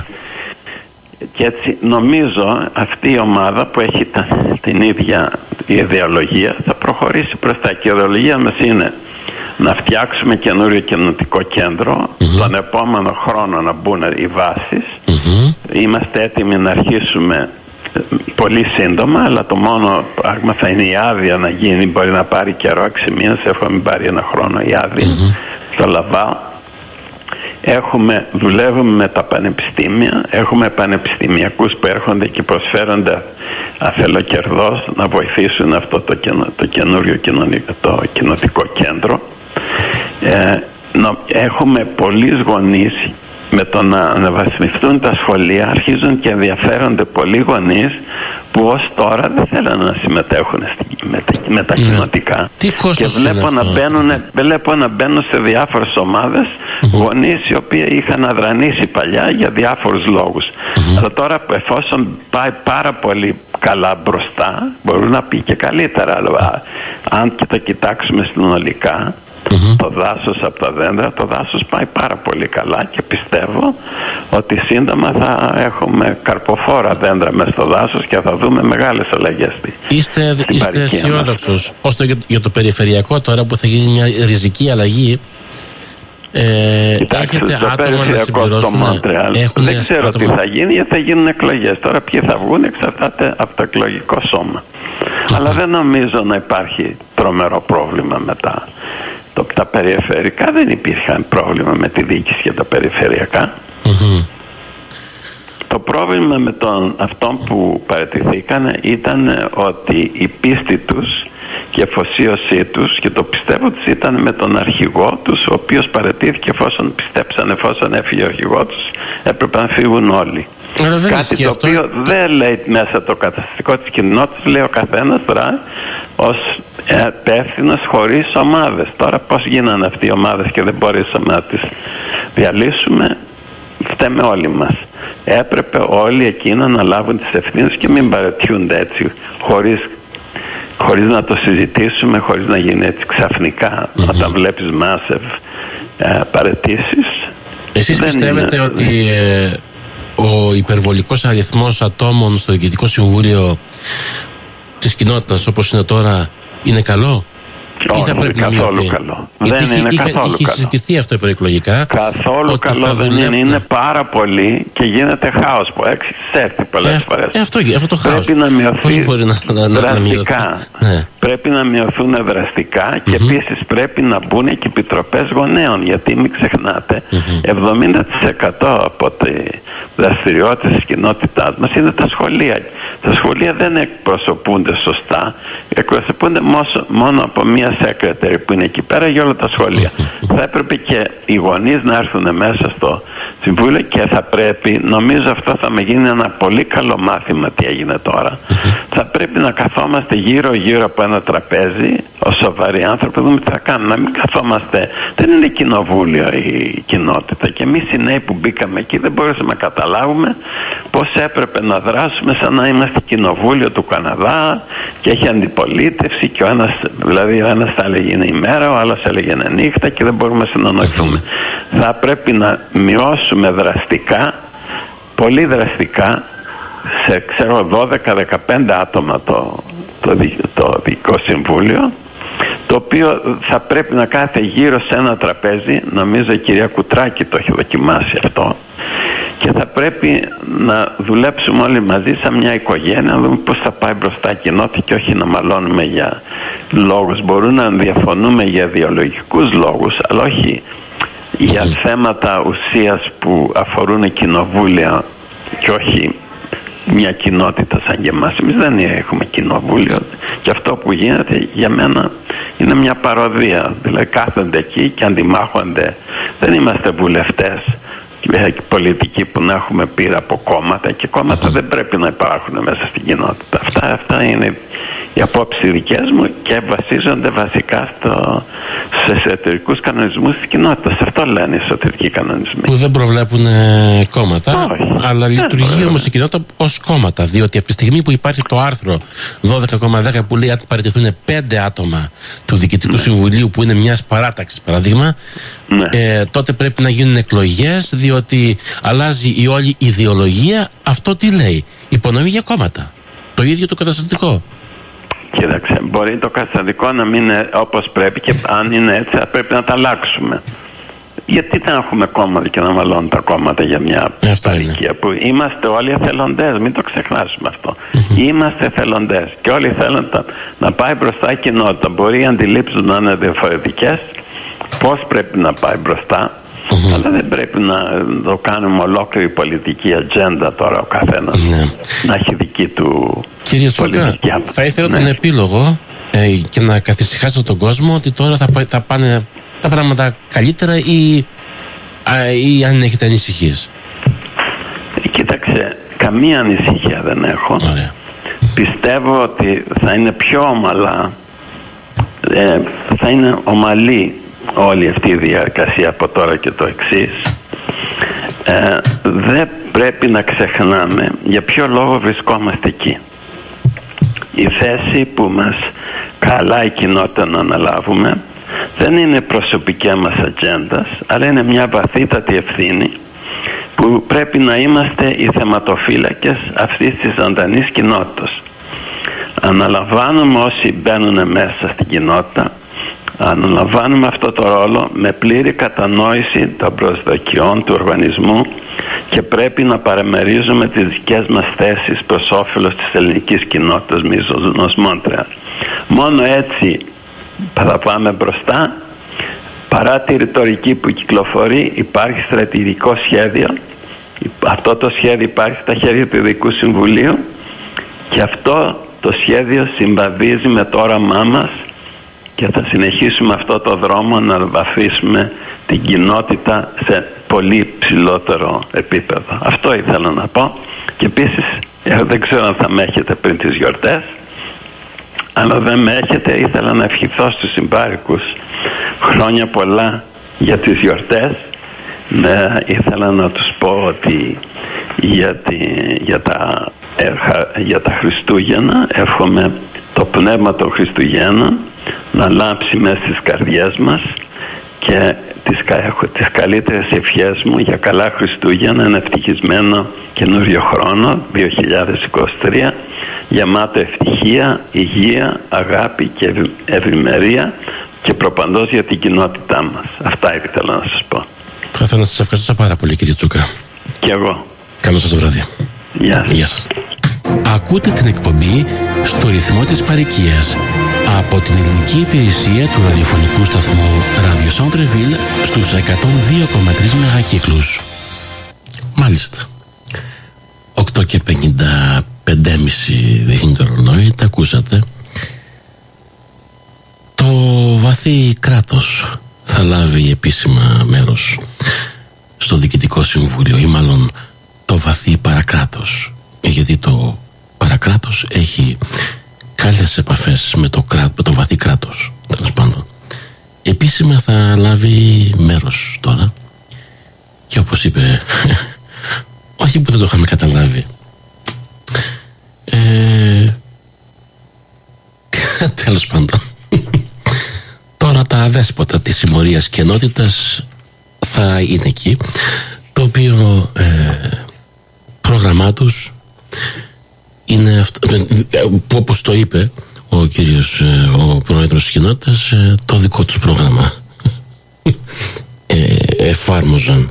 Και έτσι νομίζω αυτή η ομάδα που έχει τα, την ίδια ιδεολογία θα προχωρήσει προς τα. Και η ιδεολογία μας είναι να φτιάξουμε καινούριο κοινοτικό κέντρο, mm-hmm. τον επόμενο χρόνο να μπουν οι βάσεις. Mm-hmm. Είμαστε έτοιμοι να αρχίσουμε πολύ σύντομα, αλλά το μόνο πράγμα θα είναι η άδεια να γίνει. Μπορεί να πάρει καιρό, έξι μήνες, έχουμε πάρει ένα χρόνο η άδεια mm-hmm. στο Λαβάο. Έχουμε, δουλεύουμε με τα πανεπιστήμια, έχουμε πανεπιστημιακούς που έρχονται και προσφέρονται αφελοκερδώς να βοηθήσουν αυτό το, καινο, το καινούριο κοινωνικό, το κοινοτικό κέντρο. Ε, νο, έχουμε πολλοί γονείς, με το να αναβαθμιστούν τα σχολεία αρχίζουν και ενδιαφέρονται πολλοί γονείς που ως τώρα δεν θέλουν να συμμετέχουν με τα, με τα mm. κοινοτικά. Τι και βλέπω να, μπαίνουν, βλέπω να μπαίνουν σε διάφορες ομάδες mm-hmm. γονείς οι οποίοι είχαν αδρανήσει παλιά για διάφορους λόγους. Mm-hmm. Αλλά τώρα εφόσον πάει πάρα πολύ καλά μπροστά, μπορούν να πει και καλύτερα. Αλλά αν και το κοιτάξουμε συνολικά, Mm-hmm. το δάσος από τα δέντρα, το δάσος πάει πάρα πολύ καλά, και πιστεύω ότι σύντομα θα έχουμε καρποφόρα δέντρα μέσα στο δάσος και θα δούμε μεγάλες αλλαγές. Είστε, είστε αισιόδοξος ώστε για, για το περιφερειακό τώρα που θα γίνει μια ριζική αλλαγή? Ε, Κοιτάξτε, έχετε άτομα να συμπληρώσουν? Δεν ξέρω άτομα. Τι θα γίνει, γιατί θα γίνουν εκλογές. Τώρα ποιοι θα βγουν εξαρτάται από το εκλογικό σώμα. Mm-hmm. Αλλά δεν νομίζω να υπάρχει τρομερό πρόβλημα μετά. Το, τα περιφερειακά δεν υπήρχαν πρόβλημα με τη διοίκηση και τα περιφερειακά. Mm-hmm. Το πρόβλημα με τον αυτόν που παραιτηθήκαν ήταν ότι η πίστη τους και η αφοσίωσή τους, και το πιστεύω τους, ήταν με τον αρχηγό τους, ο οποίος παραιτήθηκε εφόσον πιστέψαν, εφόσον έφυγε ο αρχηγό τους έπρεπε να φύγουν όλοι. Κάτι το αυτό. οποίο δεν λέει μέσα το καταστατικό της κοινότητας, λέει ο καθένας τώρα ως υπεύθυνος χωρίς ομάδες. Τώρα πώς γίνανε αυτοί οι ομάδες και δεν μπορέσαμε να τις διαλύσουμε? Φταίμε όλοι μας. Έπρεπε όλοι εκείνα να λάβουν τις ευθύνες και μην παρατιούνται έτσι χωρίς, χωρίς να το συζητήσουμε, χωρίς να γίνει έτσι ξαφνικά mm-hmm. όταν βλέπεις μάσευ ε, παραιτήσεις. Εσείς πιστεύετε είναι... ότι ε, ο υπερβολικός αριθμός ατόμων στο Διοικητικό Συμβούλιο της κοινότητας όπως είναι τώρα είναι καλό? Όχι, θα πρέπει να καθόλου μειωθεί? Καλό. Γιατί δεν είναι είχε, καθόλου είχε καλό. συζητηθεί αυτό προεκλογικά. Καθόλου καλό δεν δουλεύει. είναι. Είναι πάρα πολύ και γίνεται χάος που έχει έρθει πολλές ε, φορές. Ε, αυτό, αυτό το χάος. Πρέπει να μειωθεί Πώς μπορεί να, να, να, δραστικά. Να ναι. Πρέπει να μειωθούν δραστικά και mm-hmm. επίσης πρέπει να μπουν και επιτροπές γονέων. Γιατί μην ξεχνάτε, mm-hmm. εβδομήντα τοις εκατό από τη δραστηριότητες της κοινότητάς μας είναι τα σχολεία. Τα σχολεία δεν εκπροσωπούνται σωστά. Εκπροσωπούνται μόνο από μία σέκρετερη που είναι εκεί πέρα για όλα τα σχολεία. Θα έπρεπε και οι γονείς να έρθουν μέσα στο Συμβούλιο, και θα πρέπει, νομίζω αυτό θα με γίνει ένα πολύ καλό μάθημα τι έγινε τώρα. Θα πρέπει να καθόμαστε γύρω γύρω από ένα τραπέζι ως σοβαροί άνθρωποι, δούμε τι θα κάνουμε, να μην καθόμαστε, δεν είναι κοινοβούλιο η κοινότητα, και εμείς οι νέοι που μπήκαμε εκεί δεν μπορούσαμε να καταλάβουμε πως έπρεπε να δράσουμε σαν να είμαστε κοινοβούλιο του Καναδά και έχει αντιπολίτευση, και ο ένας, δηλαδή ο ένας θα έλεγε είναι ημέρα, ο άλλος έλεγε είναι νύχτα, και δεν μπορούμε να συνεννοηθούμε. Θα πρέπει να μειώσουμε δραστικά, πολύ δραστικά, σε ξέρω δώδεκα με δεκαπέντε άτομα το, το, το Διοικητικό Συμβούλιο, το οποίο θα πρέπει να κάθεται γύρω σε ένα τραπέζι. Νομίζω η κυρία Κουτράκη το έχει δοκιμάσει αυτό, και θα πρέπει να δουλέψουμε όλοι μαζί σαν μια οικογένεια, να δούμε πώς θα πάει μπροστά η κοινότητα, και όχι να μαλώνουμε για λόγους. Μπορούν να διαφωνούμε για ιδεολογικούς λόγους, αλλά όχι για θέματα ουσίας που αφορούν κοινοβούλια και όχι μια κοινότητα σαν και εμάς. Εμείς δεν έχουμε κοινοβούλιο, και αυτό που γίνεται για μένα είναι μια παροδία. Δηλαδή κάθονται εκεί και αντιμάχονται. Δεν είμαστε βουλευτές πολιτικοί που να έχουμε πείρα από κόμματα, και κόμματα δεν πρέπει να υπάρχουν μέσα στην κοινότητα. Αυτά, αυτά είναι οι απόψεις δικές μου, και βασίζονται βασικά στο, σε εσωτερικούς κανονισμούς της κοινότητας. Αυτό λένε οι εσωτερικοί κανονισμοί. Που δεν προβλέπουν ε, κόμματα, όχι, αλλά λειτουργεί όμως η κοινότητα ως κόμματα. Διότι από τη στιγμή που υπάρχει το άρθρο δώδεκα κόμμα δέκα που λέει αν παραιτηθούν πέντε άτομα του Διοικητικού ναι. Συμβουλίου, που είναι μιας παράταξης παράδειγμα, ναι. ε, τότε πρέπει να γίνουν εκλογές, διότι αλλάζει η όλη ιδεολογία. Αυτό τι λέει? Υπονοεί για κόμματα. Το ίδιο το καταστατικό. Κοίταξε, μπορεί το καταστατικό να μην είναι όπως πρέπει, και αν είναι έτσι θα πρέπει να τα αλλάξουμε. Γιατί δεν έχουμε κόμματα και να μαλώνουν τα κόμματα για μια παροικία που είμαστε όλοι εθελοντές, μην το ξεχνάσουμε αυτό. Mm-hmm. Είμαστε εθελοντές και όλοι θέλουν τα, να πάει μπροστά η κοινότητα. Μπορεί οι αντιλήψεις να είναι διαφορετικές, πώς πρέπει να πάει μπροστά, mm-hmm. αλλά δεν πρέπει να το κάνουμε ολόκληρη πολιτική ατζέντα τώρα ο καθένας mm-hmm. να έχει δική του. Κύριε Τσούκα, θα ήθελα ναι. τον επίλογο ε, και να καθησυχάσω τον κόσμο ότι τώρα θα, θα πάνε τα πράγματα καλύτερα, ή, α, ή αν έχετε ανησυχίες? Κοίταξε, καμία ανησυχία δεν έχω. Ωραία. Πιστεύω ότι θα είναι πιο ομαλά, ε, θα είναι ομαλή όλη αυτή η διαδικασία από τώρα και το εξής. Ε, δεν πρέπει να ξεχνάμε για ποιο λόγο βρισκόμαστε εκεί. Η θέση που μας καλά η κοινότητα να αναλάβουμε δεν είναι προσωπική μας ατζέντας, αλλά είναι μια βαθύτατη ευθύνη που πρέπει να είμαστε οι θεματοφύλακες αυτής της ζωντανής κοινότητας. Αναλαμβάνουμε όσοι μπαίνουν μέσα στην κοινότητα, αναλαμβάνουμε αυτό το ρόλο με πλήρη κατανόηση των προσδοκιών του οργανισμού, και πρέπει να παραμερίζουμε τις δικές μας θέσεις προς όφελος της ελληνικής κοινότητας Μίζωνος Μόντρεαλ. Μόνο έτσι θα πάμε μπροστά. Παρά τη ρητορική που κυκλοφορεί, υπάρχει στρατηγικό σχέδιο. Αυτό το σχέδιο υπάρχει στα χέρια του Διοικητικού Συμβουλίου, και αυτό το σχέδιο συμβαδίζει με το όραμά μας, και θα συνεχίσουμε αυτό το δρόμο να βαθίσουμε την κοινότητα σε πολύ ψηλότερο επίπεδο. Αυτό ήθελα να πω. Και επίσης δεν ξέρω αν θα με έχετε πριν τις γιορτές, αλλά δεν με έχετε, ήθελα να ευχηθώ στους συμπάρικους χρόνια πολλά για τις γιορτές. Με, ήθελα να τους πω ότι για, τη, για, τα, για τα Χριστούγεννα εύχομαι το πνεύμα των Χριστουγέννων να λάμψει μέσα στις καρδιές μας, και τις, τις καλύτερες ευχές μου για καλά Χριστούγεννα, ένα ευτυχισμένο καινούριο χρόνο δύο χιλιάδες είκοσι τρία, γεμάτο ευτυχία, υγεία, αγάπη και ευημερία, και προπαντός για την κοινότητά μας. Αυτά ήθελα να σας πω. Θα ήθελα να σας ευχαριστήσω πάρα πολύ, κύριε Τσούκα. Και εγώ. Καλό σας βράδυ. Γεια σας. Γεια σας. Ακούτε την εκπομπή στο ρυθμό της παροικίας από την ελληνική υπηρεσία του ραδιοφωνικού σταθμού Radio Centre-Ville στους εκατόν δύο κόμμα τρία μεγακύκλους. Μάλιστα. οκτώ και πενήντα πέντε και μισή δείχνει το ρολόι, τα ακούσατε. Το βαθύ κράτος θα λάβει επίσημα μέρος στο Διοικητικό Συμβούλιο, ή μάλλον το βαθύ παρακράτος, γιατί το παρακράτος έχει καλές επαφές με το, κρά, με το βαθύ κράτος, τέλος πάντων. Επίσημα θα λάβει μέρος τώρα, και όπως είπε, όχι που δεν το είχαμε καταλάβει, ε, τέλος πάντων, τώρα τα αδέσποτα της συμμορίας και ενότητας θα είναι εκεί, το οποίο ε, πρόγραμμά τους είναι αυτό, που όπως το είπε ο κύριος, ο πρόεδρος της κοινότητας, το δικό τους πρόγραμμα ε, εφάρμοζαν.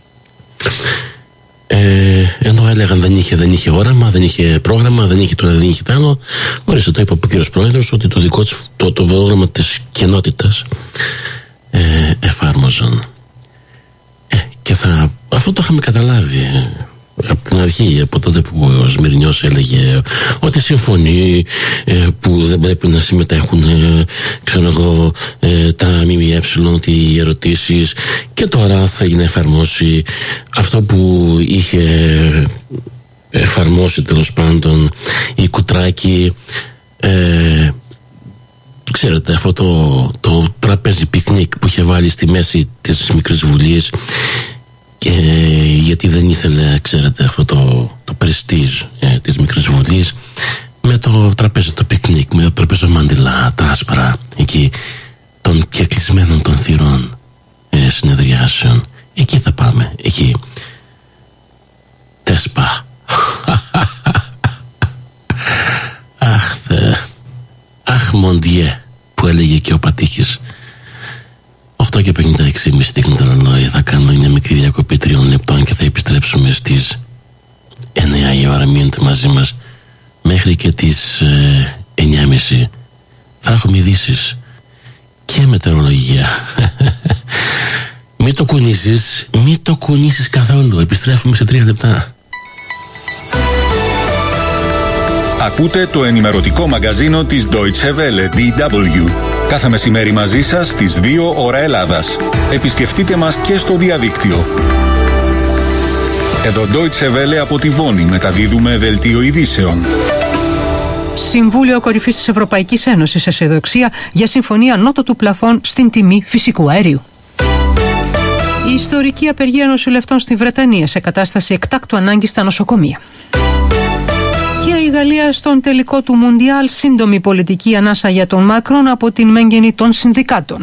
Ε, ενώ έλεγαν δεν είχε, δεν είχε όραμα, δεν είχε πρόγραμμα, δεν είχε το ένα, δεν είχε το άλλο. Ορίστε, το είπε ο κύριος πρόεδρος ότι το δικό τους, το, το πρόγραμμα της κοινότητας ε, εφάρμοζαν. Ε, και θα, αυτό το είχαμε καταλάβει από την αρχή, από τότε που ο Σμυρνιός έλεγε ότι συμφωνεί ε, που δεν πρέπει να συμμετέχουν ε, ξέρω εγώ ε, τα ΜΜΕ, ότι οι ερωτήσεις, και τώρα θα γίνει να εφαρμόσει αυτό που είχε εφαρμόσει τέλος πάντων η Κουτράκη, ε, ξέρετε αυτό το, το τραπέζι πικνίκ που είχε βάλει στη μέση της Μικρής Βουλής, και γιατί δεν ήθελε, ξέρετε, αυτό το, το πρεστίζ ε, της Μικρής Βουλής, με το τραπέζι το πικνίκ, με το τραπεζομάντιλα τα άσπρα εκεί των και κλεισμένων των θυρών ε, συνεδριάσεων. Εκεί θα πάμε, εκεί. Τέσπα. Αχ θε, αχ μοντιέ, που έλεγε και ο Πατήχης. οκτώ και πενήντα έξι μυστή το ρολόι. Θα κάνω μια μικρή διακοπή τριών λεπτών και θα επιστρέψουμε στις εννιά η ώρα. Μείνετε μαζί μας μέχρι και τις ε, εννιά και μισή. Θα έχουμε ειδήσεις και μετεωρολογία. Μην το κουνήσεις, μην το κουνήσεις καθόλου. Επιστρέφουμε σε τρία λεπτά. Ακούτε το ενημερωτικό μαγκαζίνο της Deutsche Welle, ντι ντάμπλιου. Κάθε μεσημέρι μαζί σας στις δύο ώρα Ελλάδας. Επισκεφτείτε μας και στο διαδίκτυο. Εδώ Deutsche Welle από τη Βόνη, μεταδίδουμε δελτίο ειδήσεων. Συμβούλιο Κορυφής της Ευρωπαϊκής Ένωσης αισιοδοξία για συμφωνία νότο του πλαφών στην τιμή φυσικού αερίου. Η ιστορική απεργία νοσηλευτών στη Βρετανία σε κατάσταση εκτάκτου ανάγκη στα νοσοκομεία. Και η Γαλλία στον τελικό του Μουντιάλ, σύντομη πολιτική ανάσα για τον Μάκρον από την μέγενη των συνδικάτων.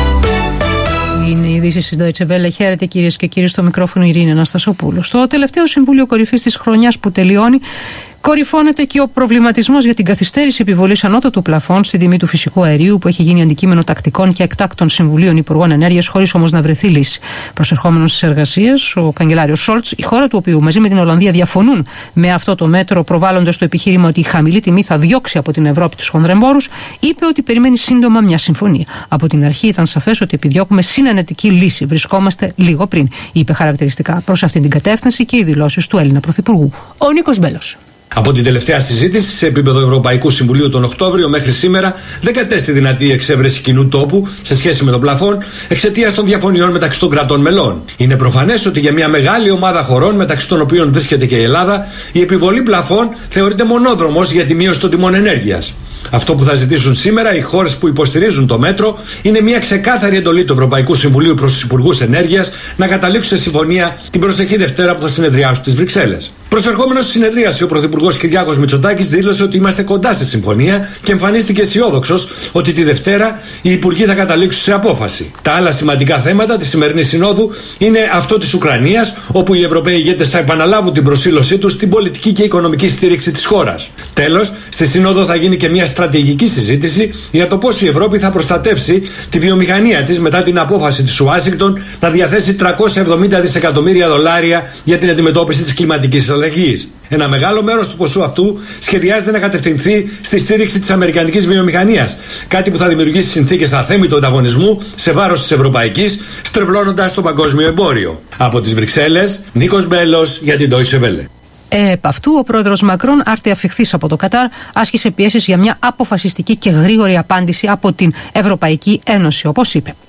Είναι οι ειδήσεις της Deutsche Welle. Χαίρετε κυρίες και κύριοι, στο μικρόφωνο Ειρήνη Αναστασοπούλου. Στο τελευταίο Συμβούλιο Κορυφής της χρονιάς που τελειώνει, κορυφώνεται και ο προβληματισμός για την καθυστέρηση επιβολής ανώτατου πλαφών στην τιμή του φυσικού αερίου, που έχει γίνει αντικείμενο τακτικών και εκτάκτων συμβουλίων Υπουργών Ενέργειας, χωρίς όμως να βρεθεί λύση. Προσερχόμενος στις εργασίες, ο καγκελάριος Σόλτς, η χώρα του οποίου μαζί με την Ολλανδία διαφωνούν με αυτό το μέτρο, προβάλλοντας το επιχείρημα ότι η χαμηλή τιμή θα διώξει από την Ευρώπη τους χονδρεμπόρους, είπε ότι περιμένει σύντομα μια συμφωνία. Από την αρχή ήταν σαφές ότι επιδιώκουμε συνενετική λύση. Βρισκόμαστε λίγο πριν, είπε χαρακτηριστικά προς αυτή την κατεύθυνση και οι δηλώσεις του Έλληνα Πρωθυπουργού. Ο Νίκος Μπέλος. Από την τελευταία συζήτηση σε επίπεδο Ευρωπαϊκού Συμβουλίου τον Οκτώβριο μέχρι σήμερα δεν κατέστη δυνατή η εξέβρεση κοινού τόπου σε σχέση με τον πλαφόν εξαιτίας των διαφωνιών μεταξύ των κρατών μελών. Είναι προφανές ότι για μια μεγάλη ομάδα χωρών, μεταξύ των οποίων βρίσκεται και η Ελλάδα, η επιβολή πλαφών θεωρείται μονόδρομος για τη μείωση των τιμών ενέργειας. Αυτό που θα ζητήσουν σήμερα οι χώρες που υποστηρίζουν το μέτρο είναι μια ξεκάθαρη εντολή του Ευρωπαϊκού Συμβουλίου προς τους Υπουργούς Ενέργειας να καταλήξουν σε συμφωνία την προσεχή Δευτέρα που θα συνεδριάσουν στις Βρυξέλλες. Προσερχόμενος στη συνεδρίαση, ο Πρωθυπουργός Κυριάκος Μητσοτάκης δήλωσε ότι είμαστε κοντά στη συμφωνία και εμφανίστηκε αισιόδοξος ότι τη Δευτέρα οι Υπουργοί θα καταλήξουν σε απόφαση. Τα άλλα σημαντικά θέματα της σημερινής συνόδου είναι αυτό της Ουκρανίας, όπου οι Ευρωπαίοι ηγέτες θα επαναλάβουν την προσήλωσή τους στην πολιτική και οικονομική στήριξη της χώρας. Τέλος, στη Σύνοδο θα γίνει και μια στρατηγική συζήτηση για το πώς η Ευρώπη θα προστατεύσει τη βιομηχανία της μετά την απόφαση της Ουάσιγκτον να διαθέσει τριακόσια εβδομήντα δισεκατομμύρια δολάρια για την αντιμετώπιση της κλιματικής αλλαγής. Ένα μεγάλο μέρος του ποσού αυτού σχεδιάζεται να κατευθυνθεί στη στήριξη της αμερικανικής βιομηχανίας, κάτι που θα δημιουργήσει συνθήκες αθέμητου ανταγωνισμού σε βάρος της ευρωπαϊκής, στρεβλώνοντας το παγκόσμιο εμπόριο. Από τις Βρυξέλλες, Νίκος Μπέλος για την Deutsche Welle. Επ' αυτού, ο πρόεδρος Μακρόν, άρτια φιχθής από το Κατάρ, άσκησε πιέσεις για μια αποφασιστική και γρήγορη απάντηση από την Ευρωπαϊκή Ένωση, όπως είπε.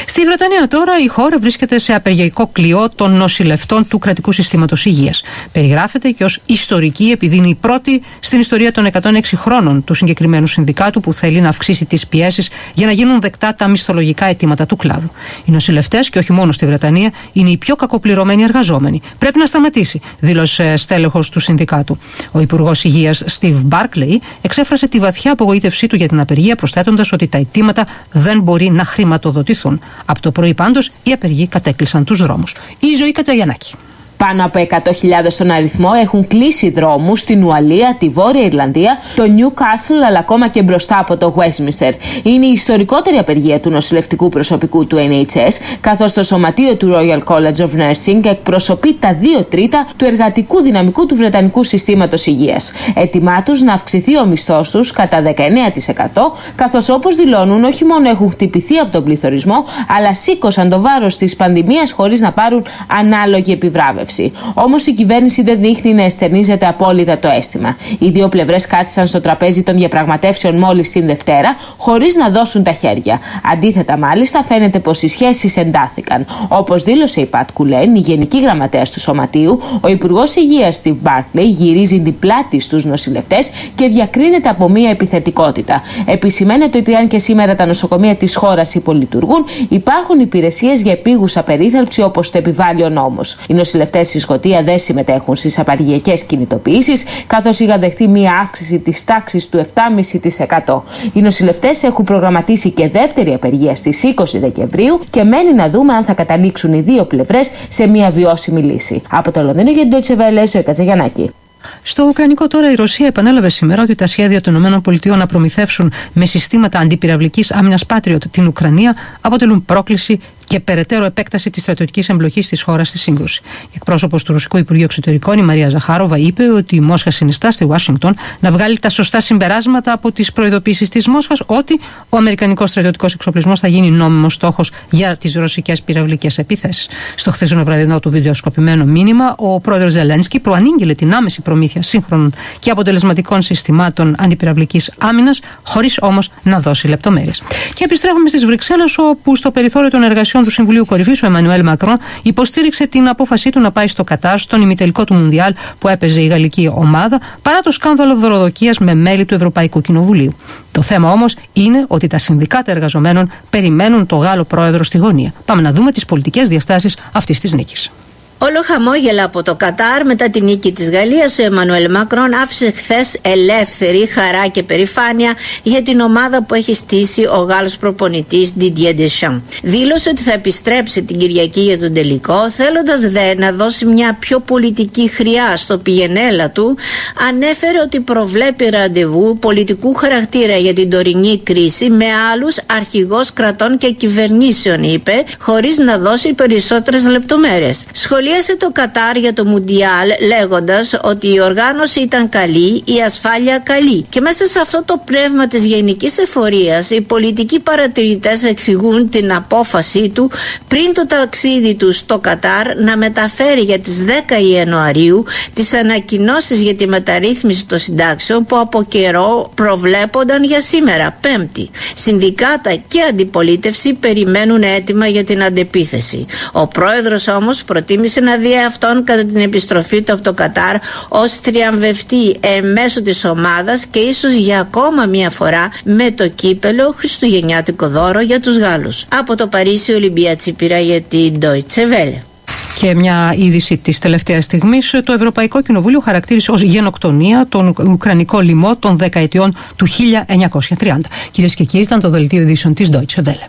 Στη Βρετανία τώρα η χώρα βρίσκεται σε απεργιακό κλειό των νοσηλευτών του κρατικού συστήματος υγείας. Περιγράφεται και ως ιστορική επειδή είναι η πρώτη στην ιστορία των εκατόν έξι χρόνων του συγκεκριμένου συνδικάτου που θέλει να αυξήσει τις πιέσεις για να γίνουν δεκτά τα μισθολογικά αιτήματα του κλάδου. Οι νοσηλευτές, και όχι μόνο στη Βρετανία, είναι οι πιο κακοπληρωμένοι εργαζόμενοι. Πρέπει να σταματήσει, δήλωσε στέλεχος του συνδικάτου. Ο Υπουργός Υγείας Steve Barclay εξέφρασε τη βαθιά απογοήτευσή του για την απεργία, προσθέτοντας ότι τα αιτήματα δεν μπορεί να χρηματοδοτηθούν. Από το πρωί πάντως οι απεργοί κατέκλυσαν τους δρόμους. Η Ζωή Κατζαγιαννάκη. Πάνω από εκατό χιλιάδες στον αριθμό έχουν κλείσει δρόμους στην Ουαλία, τη Βόρεια Ιρλανδία, το Newcastle αλλά ακόμα και μπροστά από το Westminster. Είναι η ιστορικότερη απεργία του νοσηλευτικού προσωπικού του Εν Έιτς Ες, καθώς το σωματείο του Royal College of Nursing εκπροσωπεί τα δύο τρίτα του εργατικού δυναμικού του Βρετανικού Συστήματος Υγείας. Έτοιμά τους να αυξηθεί ο μισθός τους κατά δεκαεννέα τοις εκατό, καθώς όπως δηλώνουν όχι μόνο έχουν χτυπηθεί από τον πληθωρισμό, αλλά σήκωσαν το βάρος της πανδημίας χωρίς να πάρουν ανάλογη επιβράβευση. Όμως η κυβέρνηση δεν δείχνει να εστερνίζεται απόλυτα το αίσθημα. Οι δύο πλευρές κάθισαν στο τραπέζι των διαπραγματεύσεων μόλις την Δευτέρα, χωρίς να δώσουν τα χέρια. Αντίθετα, μάλιστα, φαίνεται πως οι σχέσεις εντάθηκαν. Όπως δήλωσε η Πατ Κουλέν, η Γενική Γραμματέας του Σωματείου, ο Υπουργός Υγείας Steve Barclay γυρίζει την πλάτη στους νοσηλευτές και διακρίνεται από μία επιθετικότητα. Επισημαίνεται ότι αν και σήμερα τα νοσοκομεία της χώρας υπολειτουργούν, υπάρχουν υπηρεσίες για επίγουσα περίθαλψη όπως το επιβάλλει ο νόμος. Οι νοσηλευτές στη Σκωτία δεν συμμετέχουν στις απεργιακές κινητοποιήσεις, καθώς είχαν δεχτεί μία αύξηση της τάξης του επτά κόμμα πέντε τοις εκατό. Οι νοσηλευτές έχουν προγραμματίσει και δεύτερη απεργία στις είκοσι Δεκεμβρίου και μένει να δούμε αν θα καταλήξουν οι δύο πλευρές σε μία βιώσιμη λύση. Από το Λονδίνο για την Deutsche Welle, Ζωή Κατζαγιαννάκη. Στο Ουκρανικό τώρα η Ρωσία επανέλαβε σήμερα ότι τα σχέδια των ΗΠΑ να προμηθεύσουν με συστήματα αντιπυραυλικής άμυνας Patriot την Ουκρανία αποτελούν πρόκληση και περαιτέρω επέκταση της στρατιωτικής εμπλοκής της χώρας στη σύγκρουση. Η εκπρόσωπος του Ρωσικού Υπουργείου Εξωτερικών, η Μαρία Ζαχάροβα, είπε ότι η Μόσχα συνιστά στη Ουάσιγκτον να βγάλει τα σωστά συμπεράσματα από τις προειδοποίησεις της Μόσχας ότι ο αμερικανικός στρατιωτικός εξοπλισμός θα γίνει νόμιμος στόχος για τις ρωσικές πυραυλικές επιθέσεις. Στο χθεσινό βραδινό του βιντεοσκοπημένο μήνυμα, ο πρόεδρος Ζελένσκι προανήγγειλε την άμεση προμήθεια σύγχρονων και αποτελεσματικών συστημάτων αντιπυραυλικής άμυνας, χωρίς όμως να δώσει λεπτομέρειες. Και επιστρέφουμε στις Βρυξέλλες, όπου στο περιθώριο των εργασιών του Συμβουλίου Κορυφής, ο Εμμανουέλ Μακρόν υποστήριξε την απόφασή του να πάει στο Κατάρ στον ημιτελικό του Μουντιάλ που έπαιζε η γαλλική ομάδα, παρά το σκάνδαλο δωροδοκίας με μέλη του Ευρωπαϊκού Κοινοβουλίου. Το θέμα όμως είναι ότι τα συνδικάτα εργαζομένων περιμένουν το Γάλλο πρόεδρο στη γωνία. Πάμε να δούμε τις πολιτικές διαστάσεις αυτής της νίκης. Όλο χαμόγελα από το Κατάρ μετά τη νίκη της Γαλλίας, ο Εμμανουέλ Μακρόν άφησε χθες ελεύθερη χαρά και περηφάνεια για την ομάδα που έχει στήσει ο Γάλλος προπονητής Didier Deschamps. Δήλωσε ότι θα επιστρέψει την Κυριακή για τον τελικό, θέλοντας δε να δώσει μια πιο πολιτική χρειά στο πηγενέλα του. Ανέφερε ότι προβλέπει ραντεβού πολιτικού χαρακτήρα για την τωρινή κρίση με άλλους αρχηγούς κρατών και κυβερνήσεων, είπε, χωρίς να δώσει περισσότερες λεπτομέρειες. Σχολίασε το Κατάρ για το Μουντιάλ λέγοντας ότι η οργάνωση ήταν καλή, η ασφάλεια καλή. Και μέσα σε αυτό το πνεύμα της γενικής εφορίας, οι πολιτικοί παρατηρητές εξηγούν την απόφασή του πριν το ταξίδι του στο Κατάρ να μεταφέρει για τις δέκα Ιανουαρίου τις ανακοινώσεις για τη μεταρρύθμιση των συντάξεων που από καιρό προβλέπονταν για σήμερα, Πέμπτη. Συνδικάτα και αντιπολίτευση περιμένουν έτοιμα για την αντεπίθεση. Ο πρόεδρος όμως προτίμησε να δει αυτόν κατά την επιστροφή του από το Κατάρ ως θριαμβευτή μέσω της ομάδας και ίσως για ακόμα μια φορά με το κύπελο χριστουγεννιάτικο δώρο για τους Γάλλους. Από το Παρίσι, Ολυμπία Τσίπηρα για την Deutsche Welle. Και μια είδηση της τελευταίας στιγμής, το Ευρωπαϊκό Κοινοβούλιο χαρακτήρισε ως γενοκτονία τον Ουκρανικό λοιμό των δεκαετιών του χίλια εννιακόσια τριάντα. Κυρίες και κύριοι, ήταν το δελτίο ειδήσεων της Deutsche Welle.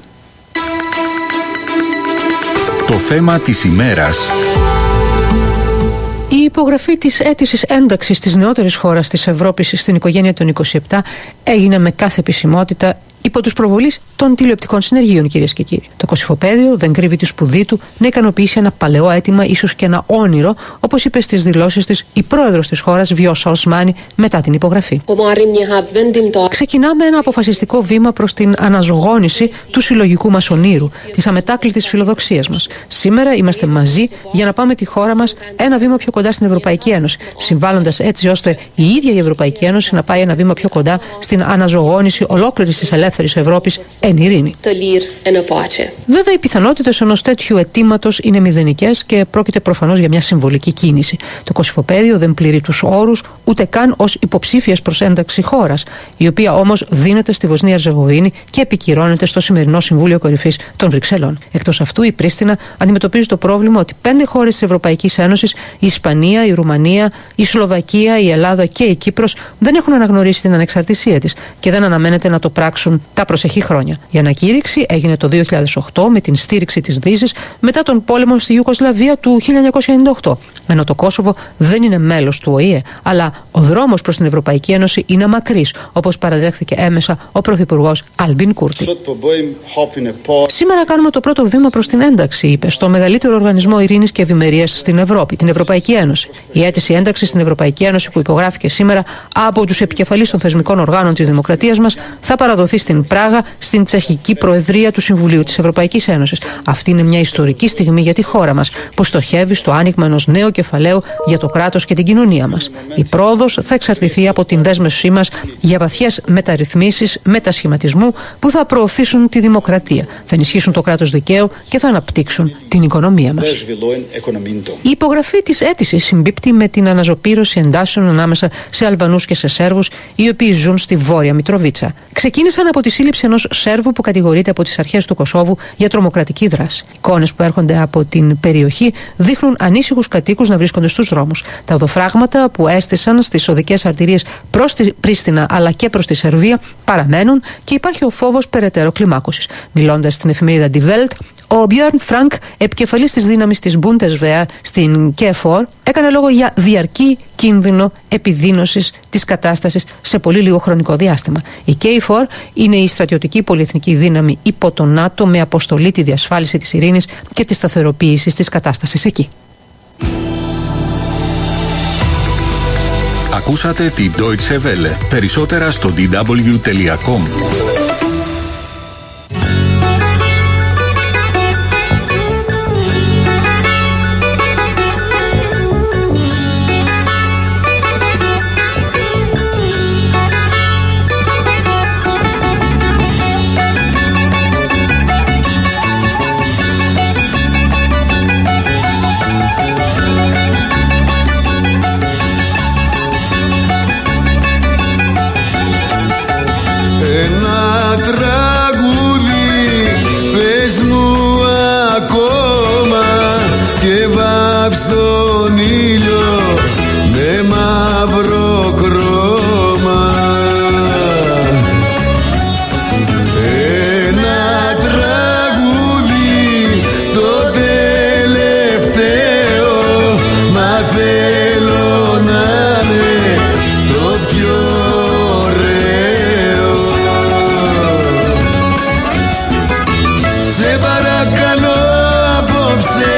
Το θέμα της ημέρας. Η υπογραφή της αίτησης ένταξης της νεότερης χώρας της Ευρώπης στην οικογένεια των είκοσι επτά έγινε με κάθε επισημότητα υπό τους προβολείς των τηλεοπτικών συνεργείων, κυρίες και κύριοι. Το Κωσυφοπαίδιο δεν κρύβει τη σπουδή του να ικανοποιήσει ένα παλαιό αίτημα, ίσως και ένα όνειρο, όπως είπε στις δηλώσεις της η πρόεδρος της χώρας, Βιώσα Οσμάνη, μετά την υπογραφή. Ξεκινάμε ένα αποφασιστικό βήμα προς την αναζωγόνηση του συλλογικού μας ονείρου, της αμετάκλητης φιλοδοξίας μας. Σήμερα είμαστε μαζί για να πάμε τη χώρα μας ένα βήμα πιο κοντά στην Ευρωπαϊκή Ένωση, συμβάλλοντας έτσι ώστε η ίδια η Ευρωπαϊκή Ένωση να πάει ένα βήμα πιο κοντά στην αναζωγόνηση ολόκληρης της ελεύθερης φιλελεύθερης Ευρώπης εν ειρήνη. Βέβαια, οι πιθανότητες ενός τέτοιου αιτήματος είναι μηδενικές και πρόκειται προφανώς για μια συμβολική κίνηση. Το Κωσυφοπαίδιο δεν πληρεί τους όρους ούτε καν ως υποψήφιας προς ένταξη χώρας, η οποία όμως δίνεται στη Βοσνία Ζεγοβίνη και επικυρώνεται στο σημερινό Συμβούλιο Κορυφής των Βρυξελών. Εκτός αυτού, η Πρίστινα αντιμετωπίζει το πρόβλημα ότι πέντε χώρες της Ευρωπαϊκής Ένωσης, η Ισπανία, η Ρουμανία, η Σλοβακία, η Ελλάδα και η Κύπρος, δεν έχουν αναγνωρίσει την ανεξαρτησία της και δεν αναμένεται να το πράξουν τα προσεχή χρόνια. Η ανακήρυξη έγινε το δύο χιλιάδες οκτώ με την στήριξη της Δύσης μετά τον πόλεμο στη Ιουγκοσλαβία του χίλια εννιακόσια ενενήντα οκτώ. Ενώ το Κόσοβο δεν είναι μέλος του Ο Η Ε, αλλά ο δρόμος προς την Ευρωπαϊκή Ένωση είναι μακρύς, όπως παραδέχθηκε έμεσα ο Πρωθυπουργός Άλμπιν Κούρτι. Σήμερα κάνουμε το πρώτο βήμα προς την ένταξη, είπε, στο μεγαλύτερο οργανισμό ειρήνης και ευημερίας στην Ευρώπη, την Ευρωπαϊκή Ένωση. Η αίτηση ένταξης στην Ευρωπαϊκή Ένωση που υπογράφηκε σήμερα από τους επικεφαλείς των θεσμικών οργάνων της δημοκρατίας μας θα παραδοθεί στην Πράγα στην τσεχική Προεδρία του Συμβουλίου της Ευρωπαϊκής Ένωσης. Αυτή είναι μια ιστορική στιγμή για τη χώρα μας, που στοχεύει στο άνοιγμα ενός νέου κεφαλαίου για το κράτος και την κοινωνία μας. Η πρόοδος θα εξαρτηθεί από την δέσμευσή μας για βαθιές μεταρρυθμίσεις μετασχηματισμού που θα προωθήσουν τη δημοκρατία, θα ενισχύσουν το κράτος δικαίου και θα αναπτύξουν την οικονομία μας. Η υπογραφή της αίτησης συμπίπτει με την αναζωπήρωση εντάσεων ανάμεσα σε Αλβανούς και σε Σέρβους, οι οποίοι ζουν στη Βόρεια Μητροβίτσα. Ξεκίνησαν από τη σύλληψη ενός Σέρβου που κατηγορείται από τις αρχές του Κωσόβου για τρομοκρατική δράση. Εικόνες που έρχονται από την περιοχή δείχνουν ανήσυχους κατοίκους να βρίσκονται στους δρόμους. Τα οδοφράγματα που έστησαν στις οδικές αρτηρίες προς τη Πρίστινα αλλά και προς τη Σερβία παραμένουν και υπάρχει ο φόβος περαιτέρω κλιμάκωσης. Μιλώντας στην εφημερίδα Die Welt, ο Μπιόρν Φρανκ, επικεφαλής της δύναμης της Bundeswehr στην Κέφορ, έκανε λόγο για διαρκή κίνδυνο επιδείνωσης της κατάστασης σε πολύ λίγο χρονικό διάστημα. Η Κέφορ είναι η στρατιωτική πολυεθνική δύναμη υπό το ΝΑΤΟ με αποστολή τη διασφάλιση της ειρήνης και τη σταθεροποίηση της κατάστασης εκεί. Ακούσατε τη Deutsche Welle. Περισσότερα στο ντι ντάμπλιου τελεία κομ. Στον ήλιο με μαύρο χρώμα, ένα τραγούδι το τελευταίο, μα θέλω να είναι το πιο ωραίο. Σε παρακαλώ απόψε,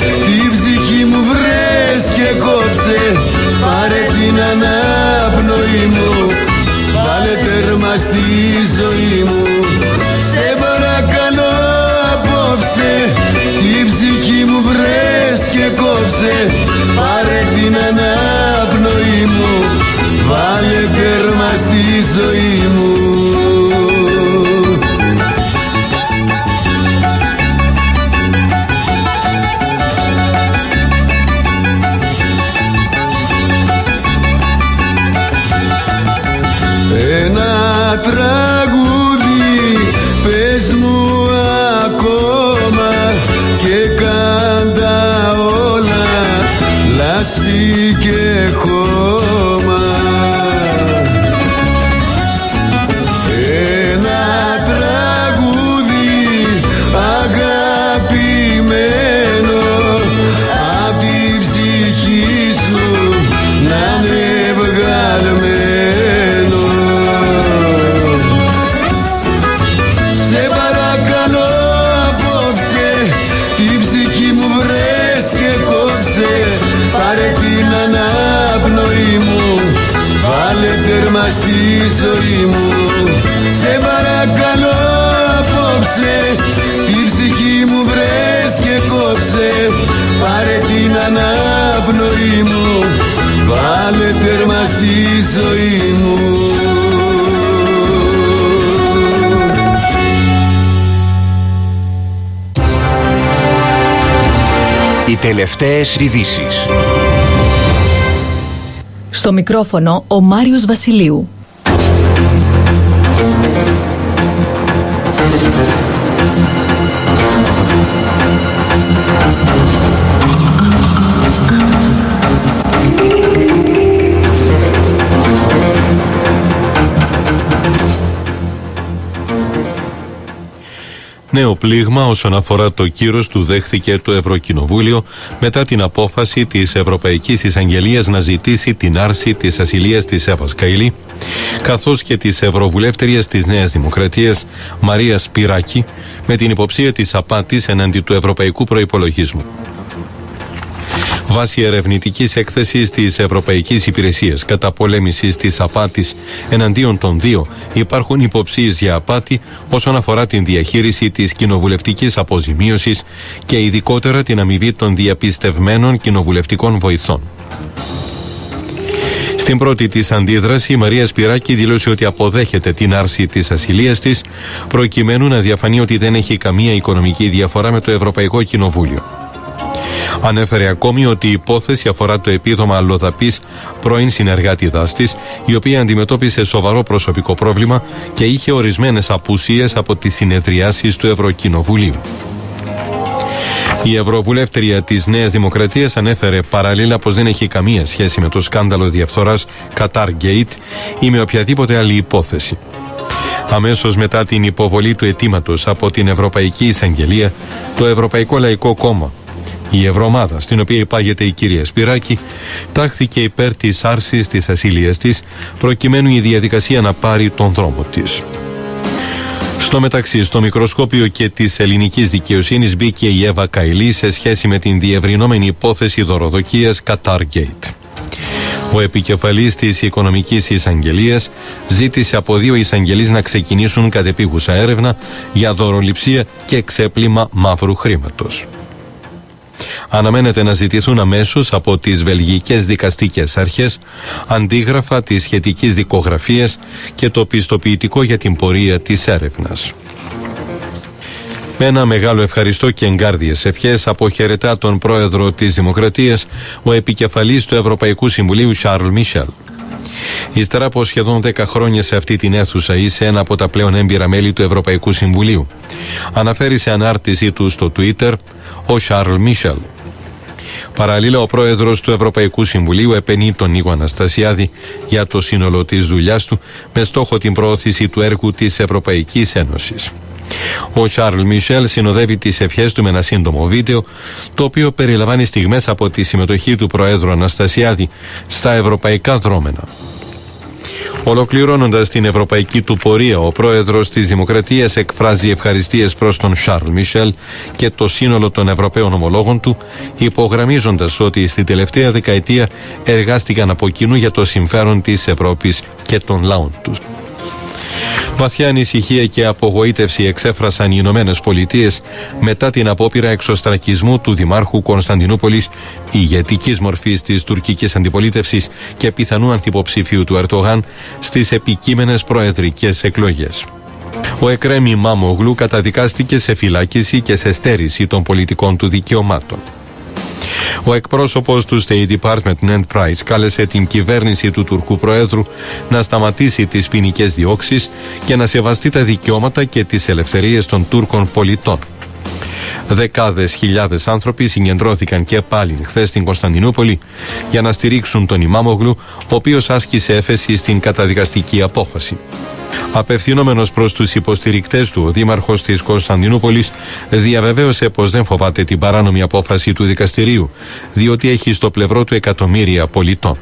πάρε την αναπνοή μου, βάλε τέρμα στη ζωή μου. Σε παρακαλώ απόψε, την ψυχή μου βρες και κόψε, πάρε την αναπνοή μου, βάλε τέρμα στη ζωή μου. Τραγούδι πες μου ακόμα και κάντα όλα λάσπη και χώμα. Ένα τραγούδι αγαπημένο απ' τη ψυχή σου να είναι βγαλμένο. Τέρμα στη ζωή μου, σε παρακαλώ απόψε, την ψυχή μου βρες και κόψε, πάρε την αναπνοή μου, βάλε τέρμα στη ζωή μου. Οι τελευταίες ειδήσεις. Στο μικρόφωνο ο Μάριος Βασιλείου. Νέο πλήγμα όσον αφορά το κύρος του δέχθηκε το Ευρωκοινοβούλιο μετά την απόφαση της Ευρωπαϊκής Εισαγγελίας να ζητήσει την άρση της ασυλίας της Εύας Καηλή, καθώς και της Ευρωβουλεύτεριας της Νέας Δημοκρατίας Μαρίας Σπυράκη με την υποψία της απάτης εναντί του Ευρωπαϊκού Προϋπολογισμού. Βάσει ερευνητικής έκθεσης της Ευρωπαϊκής Υπηρεσίας Καταπολέμησης της Απάτης εναντίον των δύο υπάρχουν υποψίες για απάτη όσον αφορά την διαχείριση της κοινοβουλευτικής αποζημίωσης και ειδικότερα την αμοιβή των διαπιστευμένων κοινοβουλευτικών βοηθών. Στην πρώτη της αντίδραση, η Μαρία Σπυράκη δήλωσε ότι αποδέχεται την άρση της ασυλίας της, προκειμένου να διαφανεί ότι δεν έχει καμία οικονομική διαφορά με το Ευρωπαϊκό Κοινοβούλιο. Ανέφερε ακόμη ότι η υπόθεση αφορά το επίδομα αλλοδαπής πρώην συνεργάτη δάστης, η οποία αντιμετώπισε σοβαρό προσωπικό πρόβλημα και είχε ορισμένες απουσίες από τις συνεδριάσεις του Ευρωκοινοβουλίου. Η Ευρωβουλεύτερια της Νέας Δημοκρατίας ανέφερε παράλληλα πως δεν έχει καμία σχέση με το σκάνδαλο διαφθοράς Qatar Gate ή με οποιαδήποτε άλλη υπόθεση. Αμέσως μετά την υποβολή του αιτήματος από την Ευρωπαϊκή Εισαγγελία, το Ευρωπαϊκό Λαϊκό Κόμμα, η Ευρωομάδα, στην οποία υπάγεται η κυρία Σπυράκη, τάχθηκε υπέρ της άρσης της ασυλίας της, προκειμένου η διαδικασία να πάρει τον δρόμο της. Στο μεταξύ, στο μικροσκόπιο και της ελληνικής δικαιοσύνης μπήκε η Εύα Καηλή σε σχέση με την διευρυνόμενη υπόθεση δωροδοκίας Qatar Gate. Ο επικεφαλής της Οικονομικής Εισαγγελίας ζήτησε από δύο εισαγγελείς να ξεκινήσουν κατεπίγουσα έρευνα για δωροληψία και ξέπλυμα μαύρου χρήματος. Αναμένεται να ζητηθούν αμέσως από τις βελγικές δικαστικές αρχές αντίγραφα της σχετικής δικογραφίας και το πιστοποιητικό για την πορεία της έρευνας. Με ένα μεγάλο ευχαριστώ και εγκάρδιες ευχές αποχαιρετά τον πρόεδρο της Δημοκρατίας, ο επικεφαλής του Ευρωπαϊκού Συμβουλίου Σαρλ Μίσελ. Ύστερα από σχεδόν δέκα χρόνια σε αυτή την αίθουσα είσαι ένα από τα πλέον έμπειρα μέλη του Ευρωπαϊκού Συμβουλίου, αναφέρει σε ανάρτησή του στο Twitter ο Σαρλ Μίσελ. Παραλλήλα, ο πρόεδρος του Ευρωπαϊκού Συμβουλίου επενεί τον Νίκο Αναστασιάδη για το σύνολο της δουλειάς του με στόχο την προώθηση του έργου της Ευρωπαϊκής Ένωσης. Ο Σαρλ Μίσελ συνοδεύει τις ευχές του με ένα σύντομο βίντεο, το οποίο περιλαμβάνει στιγμές από τη συμμετοχή του Προέδρου Αναστασιάδη στα ευρωπαϊκά δρόμενα. Ολοκληρώνοντας την ευρωπαϊκή του πορεία, ο πρόεδρος της Δημοκρατίας εκφράζει ευχαριστίες προς τον Σαρλ Μίσελ και το σύνολο των Ευρωπαίων ομολόγων του, υπογραμμίζοντας ότι στη τελευταία δεκαετία εργάστηκαν από κοινού για το συμφέρον της Ευρώπης και των λαών τους. Βαθιά ανησυχία και απογοήτευση εξέφρασαν οι Ηνωμένες Πολιτείες μετά την απόπειρα εξωστρακισμού του Δημάρχου Κωνσταντινούπολης, ηγετικής μορφής της τουρκικής αντιπολίτευσης και πιθανού ανθυποψηφίου του Ερντογάν στις επικείμενες προεδρικές εκλογές. Ο Εκρέμ Ημάμογλου καταδικάστηκε σε φυλάκιση και σε στέρηση των πολιτικών του δικαιωμάτων. Ο εκπρόσωπος του State Department Ned Price κάλεσε την κυβέρνηση του Τουρκού Προέδρου να σταματήσει τις ποινικές διώξεις και να σεβαστεί τα δικαιώματα και τις ελευθερίες των Τούρκων πολιτών. Δεκάδες χιλιάδες άνθρωποι συγκεντρώθηκαν και πάλι χθες στην Κωνσταντινούπολη για να στηρίξουν τον Ημάμογλου, ο οποίος άσκησε έφεση στην καταδικαστική απόφαση. Απευθυνόμενος προς τους υποστηρικτές του, ο δήμαρχος της Κωνσταντινούπολης διαβεβαίωσε πως δεν φοβάται την παράνομη απόφαση του δικαστηρίου, διότι έχει στο πλευρό του εκατομμύρια πολιτών.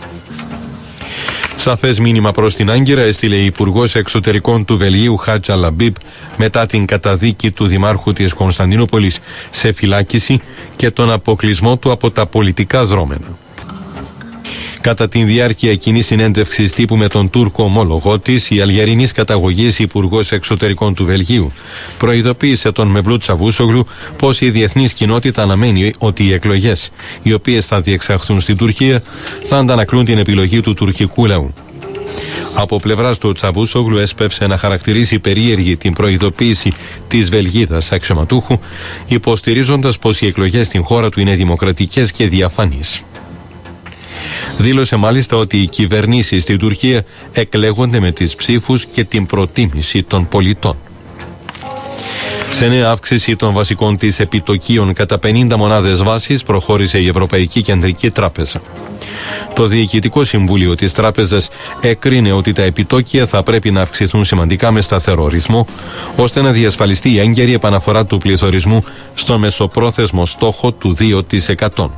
Σαφές μήνυμα προς την Άγκυρα έστειλε η Υπουργός Εξωτερικών του Βελγίου Χάτζα Λαμπίμπ μετά την καταδίκη του Δημάρχου της Κωνσταντινούπολης σε φυλάκιση και τον αποκλεισμό του από τα πολιτικά δρόμενα. Κατά τη διάρκεια κοινής συνέντευξης τύπου με τον Τούρκο ομόλογό της, η Αλγερινής καταγωγής Υπουργός Εξωτερικών του Βελγίου προειδοποίησε τον Μευλούτ Τσαβούσογλου πως η διεθνής κοινότητα αναμένει ότι οι εκλογές, οι οποίες θα διεξαχθούν στην Τουρκία, θα αντανακλούν την επιλογή του τουρκικού λαού. Από πλευράς του, Τσαβούσογλου έσπευσε να χαρακτηρίσει περίεργη την προειδοποίηση της Βελγίδας αξιωματούχου, υποστηρίζοντας πως οι εκλογές στην χώρα του είναι δημοκρατικές και διαφανείς. Δήλωσε μάλιστα ότι οι κυβερνήσεις στην Τουρκία εκλέγονται με τις ψήφους και την προτίμηση των πολιτών. Σε νέα αύξηση των βασικών της επιτοκίων κατά πενήντα μονάδες βάσης προχώρησε η Ευρωπαϊκή Κεντρική Τράπεζα. Το Διοικητικό Συμβούλιο της Τράπεζας έκρινε ότι τα επιτόκια θα πρέπει να αυξηθούν σημαντικά με σταθερό ρυθμό, ώστε να διασφαλιστεί η έγκαιρη επαναφορά του πληθωρισμού στο μεσοπρόθεσμο στόχο του δύο τοις εκατό.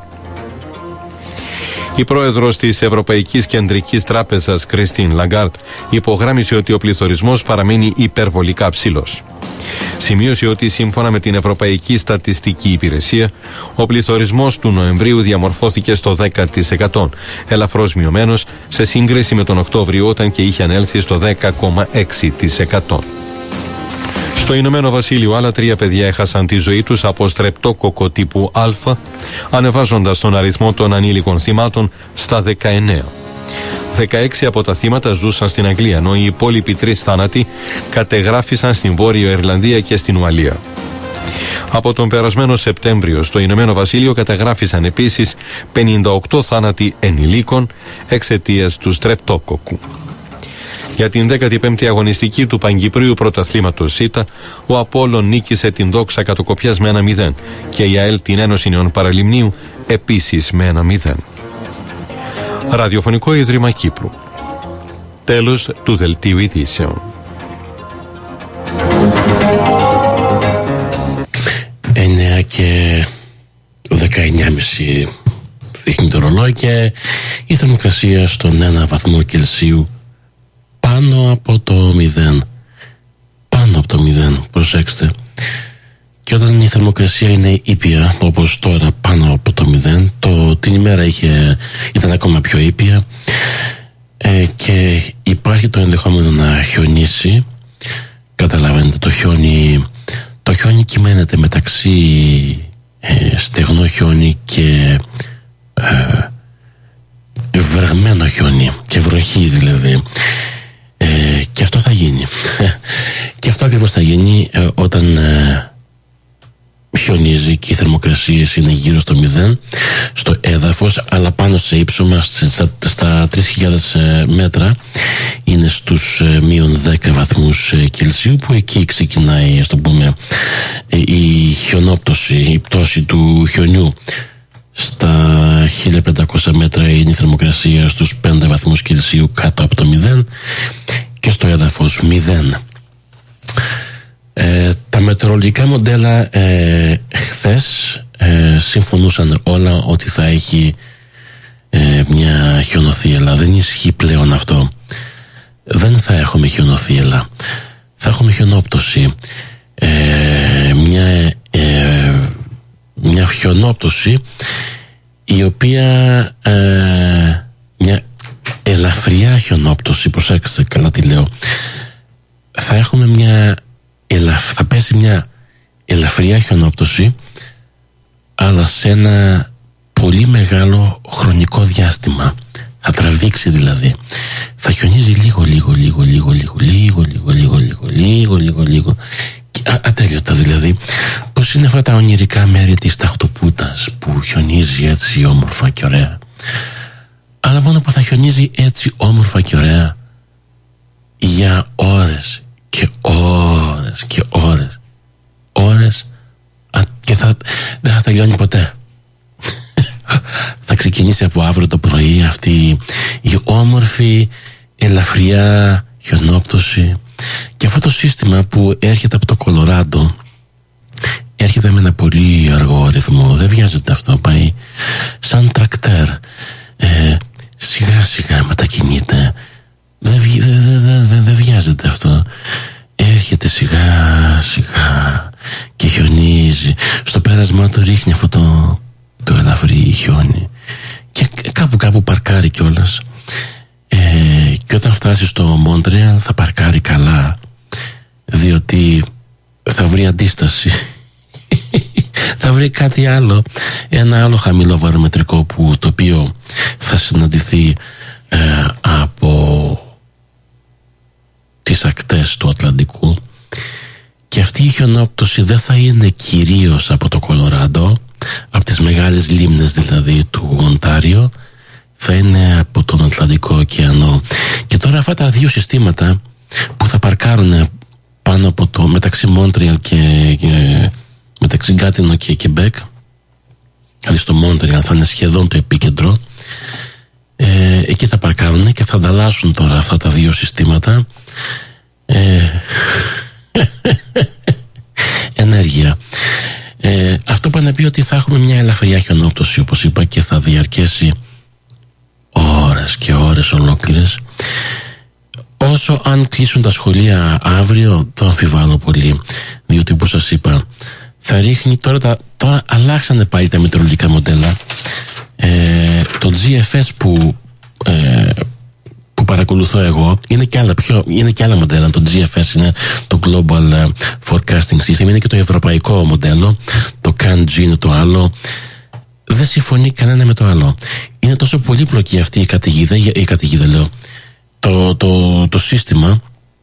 Η πρόεδρος της Ευρωπαϊκής Κεντρικής Τράπεζας, Κριστίν Λαγκάρντ, υπογράμμισε ότι ο πληθωρισμός παραμένει υπερβολικά ψηλός. Σημείωσε ότι σύμφωνα με την Ευρωπαϊκή Στατιστική Υπηρεσία, ο πληθωρισμός του Νοεμβρίου διαμορφώθηκε στο δέκα τοις εκατό, ελαφρώς μειωμένος σε σύγκριση με τον Οκτώβριο, όταν και είχε ανέλθει στο δέκα κόμμα έξι τοις εκατό. Στο Ηνωμένο Βασίλειο άλλα τρία παιδιά έχασαν τη ζωή τους από στρεπτόκοκο τύπου Α, ανεβάζοντας τον αριθμό των ανήλικων θυμάτων στα δεκαεννέα. δεκαέξι από τα θύματα ζούσαν στην Αγγλία, ενώ οι υπόλοιποι τρεις θάνατοι κατεγράφησαν στην Βόρειο Ιρλανδία και στην Ουαλία. Από τον περασμένο Σεπτέμβριο στο Ηνωμένο Βασίλειο καταγράφησαν επίσης πενήντα οκτώ θάνατοι ενηλίκων εξαιτίας του στρεπτόκοκου. Για την δέκατη πέμπτη αγωνιστική του Παγκυπρίου Πρωταθλήματος ΣΥΤΑ, ο Απόλλων νίκησε την Δόξα Κατοκοπιάς με ένα μηδέν και η ΑΕΛ την Ένωση Νεών Παραλιμνίου επίσης με ένα μηδέν. Ραδιοφωνικό Ίδρυμα Κύπρου. Τέλος του Δελτίου Ειδήσεων. εννέα και δεκαεννιά και μισή δείχνει το ρολόι και η θερμοκρασία στον ένα βαθμό Κελσίου πάνω από το μηδέν. Πάνω από το μηδέν, προσέξτε. Και όταν η θερμοκρασία είναι ήπια, όπως τώρα πάνω από το μηδέν, το, την ημέρα είχε, ήταν ακόμα πιο ήπια ε, και υπάρχει το ενδεχόμενο να χιονίσει. Καταλαβαίνετε, το χιόνι, το χιόνι κυμαίνεται μεταξύ ε, στεγνό χιόνι και ε, βρεγμένο χιόνι και βροχή δηλαδή. Ε, και αυτό θα γίνει και αυτό ακριβώς θα γίνει ε, όταν ε, χιονίζει και οι θερμοκρασίες είναι γύρω στο μηδέν στο έδαφος, αλλά πάνω σε ύψομα στα, στα τρεις χιλιάδες ε, μέτρα είναι στους ε, μείον δέκα βαθμούς ε, Κελσίου, που εκεί ξεκινάει, ας το πούμε, ε, η χιονόπτωση, η πτώση του χιονιού. Στα χίλια πεντακόσια μέτρα είναι η θερμοκρασία στους πέντε βαθμούς Κελσίου κάτω από το μηδέν και στο έδαφος μηδέν. Ε, τα μετεωρολογικά μοντέλα ε, χθες ε, συμφωνούσαν όλα ότι θα έχει ε, μια χιονοθύελλα. Δεν ισχύει πλέον αυτό. Δεν θα έχουμε χιονοθύελλα. Θα έχουμε χιονόπτωση. Ε, μια ε, μια χιονόπτωση η οποία ε, μια ελαφριά χιονόπτωση, προσέξτε καλά τι λέω, θα έχουμε μια ελαφ, θα πέσει μια ελαφριά χιονόπτωση, αλλά σε ένα πολύ μεγάλο χρονικό διάστημα. Θα τραβήξει δηλαδή. Θα χιονίζει λίγο λίγο λίγο λίγο λίγο λίγο λίγο λίγο λίγο λίγο λίγο λίγο Α, ατέλειωτα δηλαδή. Πώς είναι αυτά τα ονειρικά μέρη της Ταχτοπούτας που χιονίζει έτσι όμορφα και ωραία, αλλά μόνο που θα χιονίζει έτσι όμορφα και ωραία για ώρες και ώρες και ώρες ώρες α, και θα, δεν θα τελειώνει ποτέ. Θα ξεκινήσει από αύριο το πρωί αυτή η όμορφη ελαφριά χιονόπτωση. Και αυτό το σύστημα που έρχεται από το Κολοράντο έρχεται με ένα πολύ αργό ρυθμό. Δεν βιάζεται αυτό, πάει σαν τρακτέρ, ε, σιγά σιγά μετακινείται. Δεν δε, δε, δε, δε, δε βιάζεται αυτό. Έρχεται σιγά σιγά και χιονίζει. Στο πέρασμα του ρίχνει αυτό το, το ελαφρύ χιόνι και κάπου κάπου παρκάρει κιόλας. Ε, και όταν φτάσει στο Μόντρεαλ θα παρκάρει καλά, διότι θα βρει αντίσταση. Θα βρει κάτι άλλο, ένα άλλο χαμηλό βαρομετρικό που, το οποίο θα συναντηθεί ε, από τις ακτές του Ατλαντικού, και αυτή η χιονόπτωση δεν θα είναι κυρίως από το Κολοράντο, από τις μεγάλες λίμνες δηλαδή του Οντάριο, θα είναι από τον Ατλαντικό ωκεανό. Και τώρα αυτά τα δύο συστήματα που θα παρκάρουν πάνω από το μεταξύ Μόντρεαλ και, και μεταξύ Γκάτινο και Κεμπέκ, δηλαδή στο Μόντρεαλ θα είναι σχεδόν το επίκεντρο, ε, εκεί θα παρκάρουν και θα ανταλλάσσουν τώρα αυτά τα δύο συστήματα ε, ενέργεια. Ε, αυτό πάνε να πει ότι θα έχουμε μια ελαφριά χιονόπτωση, όπως είπα, και θα διαρκέσει ώρες και ώρες ολόκληρες. Όσο αν κλείσουν τα σχολεία αύριο, το αμφιβάλλω πολύ, διότι όπως σας είπα θα ρίχνει τώρα, τα, τώρα αλλάξανε πάλι τα μετεωρολογικά μοντέλα. ε, το τζι εφ ες που, ε, που παρακολουθώ εγώ είναι και άλλα, πιο, είναι και άλλα μοντέλα. Το τζι εφ ες είναι το Global Forecasting System, είναι και το ευρωπαϊκό μοντέλο, το CAN-G είναι το άλλο. Δεν συμφωνεί κανένα με το άλλο. Είναι τόσο πολύπλοκη αυτή η καταιγίδα, η καταιγίδα λέω, το, το, το σύστημα,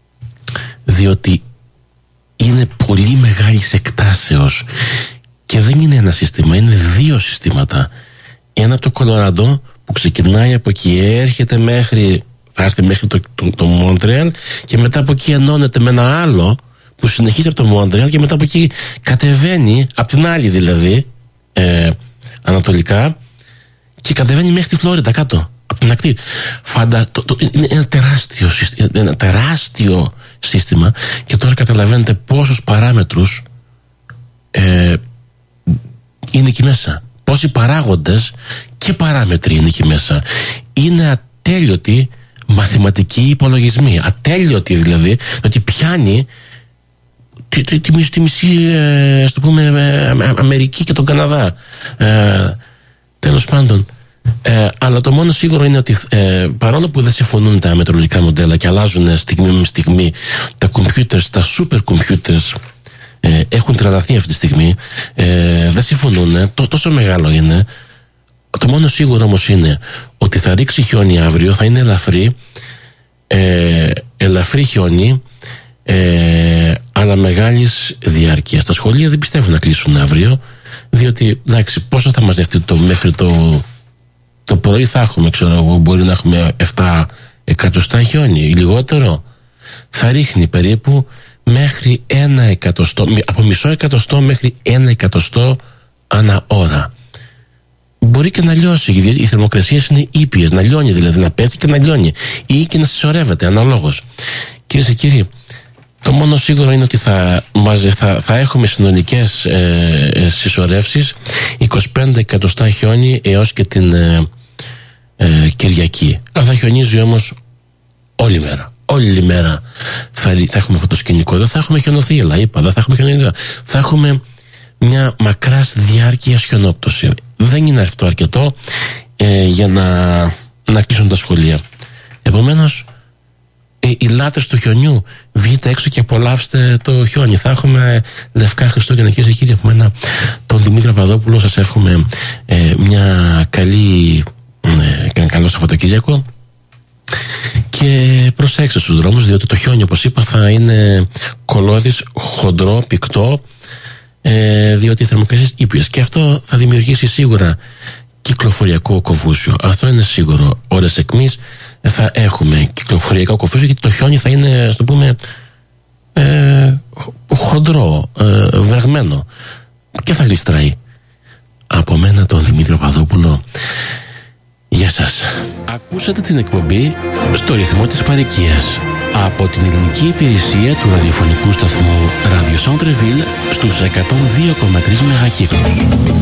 διότι είναι πολύ μεγάλης εκτάσεως και δεν είναι ένα σύστημα, είναι δύο συστήματα. Ένα από το Κολοράντο που ξεκινάει από εκεί, έρχεται μέχρι, θα έρθει μέχρι το, το, το Μόντρεαλ, και μετά από εκεί ενώνεται με ένα άλλο που συνεχίζει από το Μόντρεαλ, και μετά από εκεί κατεβαίνει από την άλλη δηλαδή ε, ανατολικά, και κατεβαίνει μέχρι τη Φλόριντα κάτω από την ακτή. Φαντα... Το, το, είναι ένα τεράστιο, ένα τεράστιο σύστημα, και τώρα καταλαβαίνετε πόσους παράμετρους ε, είναι εκεί μέσα, πόσοι παράγοντες και παράμετροι είναι εκεί μέσα. Είναι ατέλειωτοι μαθηματικοί υπολογισμοί, ατέλειωτοι δηλαδή, ότι πιάνει τη, τη, τη, τη μισή ε, στο πούμε, ε, Αμερική και τον Καναδά. Ε, τέλος πάντων, ε, αλλά το μόνο σίγουρο είναι ότι ε, παρόλο που δεν συμφωνούν τα μετεωρολογικά μοντέλα και αλλάζουν στιγμή με στιγμή, τα computers, τα super computers ε, έχουν τρελαθεί αυτή τη στιγμή, ε, δεν συμφωνούν, το, τόσο μεγάλο είναι. Το μόνο σίγουρο όμως είναι ότι θα ρίξει χιόνι αύριο, θα είναι ελαφρύ, ε, ελαφρύ χιόνι, ε, αλλά μεγάλης διάρκειας. Τα σχολεία δεν πιστεύουν να κλείσουν αύριο, διότι εντάξει, πόσο θα μαζευτεί το μέχρι το, το πρωί, θα έχουμε, ξέρω εγώ, μπορεί να έχουμε επτά εκατοστά χιόνι, λιγότερο. Θα ρίχνει περίπου μέχρι ένα εκατοστό, από μισό εκατοστό μέχρι ένα εκατοστό ανά ώρα. Μπορεί και να λιώσει, γιατί οι θερμοκρασίες είναι ήπιες, να λιώνει δηλαδή, να πέφτει και να λιώνει, ή και να συσσωρεύεται αναλόγως. Κυρίες και κύριοι, το μόνο σίγουρο είναι ότι θα, θα, θα έχουμε συνολικές ε, συσσωρεύσεις είκοσι πέντε εκατοστά χιόνι έως και την ε, ε, Κυριακή. Αλλά θα χιονίζει όμως όλη μέρα. Όλη μέρα θα, θα έχουμε αυτό το σκηνικό. Δεν θα έχουμε χιονοθύελλα, είπα, δεν θα έχουμε χιονίδα. Θα έχουμε μια μακράς διάρκειας χιονόπτωση. Δεν είναι αυτό αρκετό ε, για να, να κλείσουν τα σχολεία. Επομένως, οι λάτρες του χιονιού, βγείτε έξω και απολαύστε το χιόνι. Θα έχουμε λευκά Χριστούγεννα, κυρίες και κύριοι. Από μένα, τον Δημήτρη Παπαδόπουλο, σας εύχομαι ε, μια καλή, ε, καλό Σαββατοκύριακο, και προσέξτε στους δρόμους, διότι το χιόνι, όπως είπα, θα είναι κολώδης, χοντρό, πικτό, ε, διότι οι θερμοκρασίες ήπιες, και αυτό θα δημιουργήσει σίγουρα κυκλοφοριακό κοβούσιο. Αυτό είναι σίγουρο. Ώρες εκμής θα έχουμε κυκλοφοριακό κοβούσιο, γιατί το χιόνι θα είναι, ας το πούμε, ε, χοντρό, ε, βραγμένο, και θα γλιστράει. Από μένα, τον Δημήτρη Παπαδόπουλο, γεια σας. Ακούσατε την εκπομπή «Στο ρυθμό της παροικίας» από την ελληνική υπηρεσία του ραδιοφωνικού σταθμού Radio Centre Ville στους εκατόν δύο κόμμα τρία μεγακύκλους.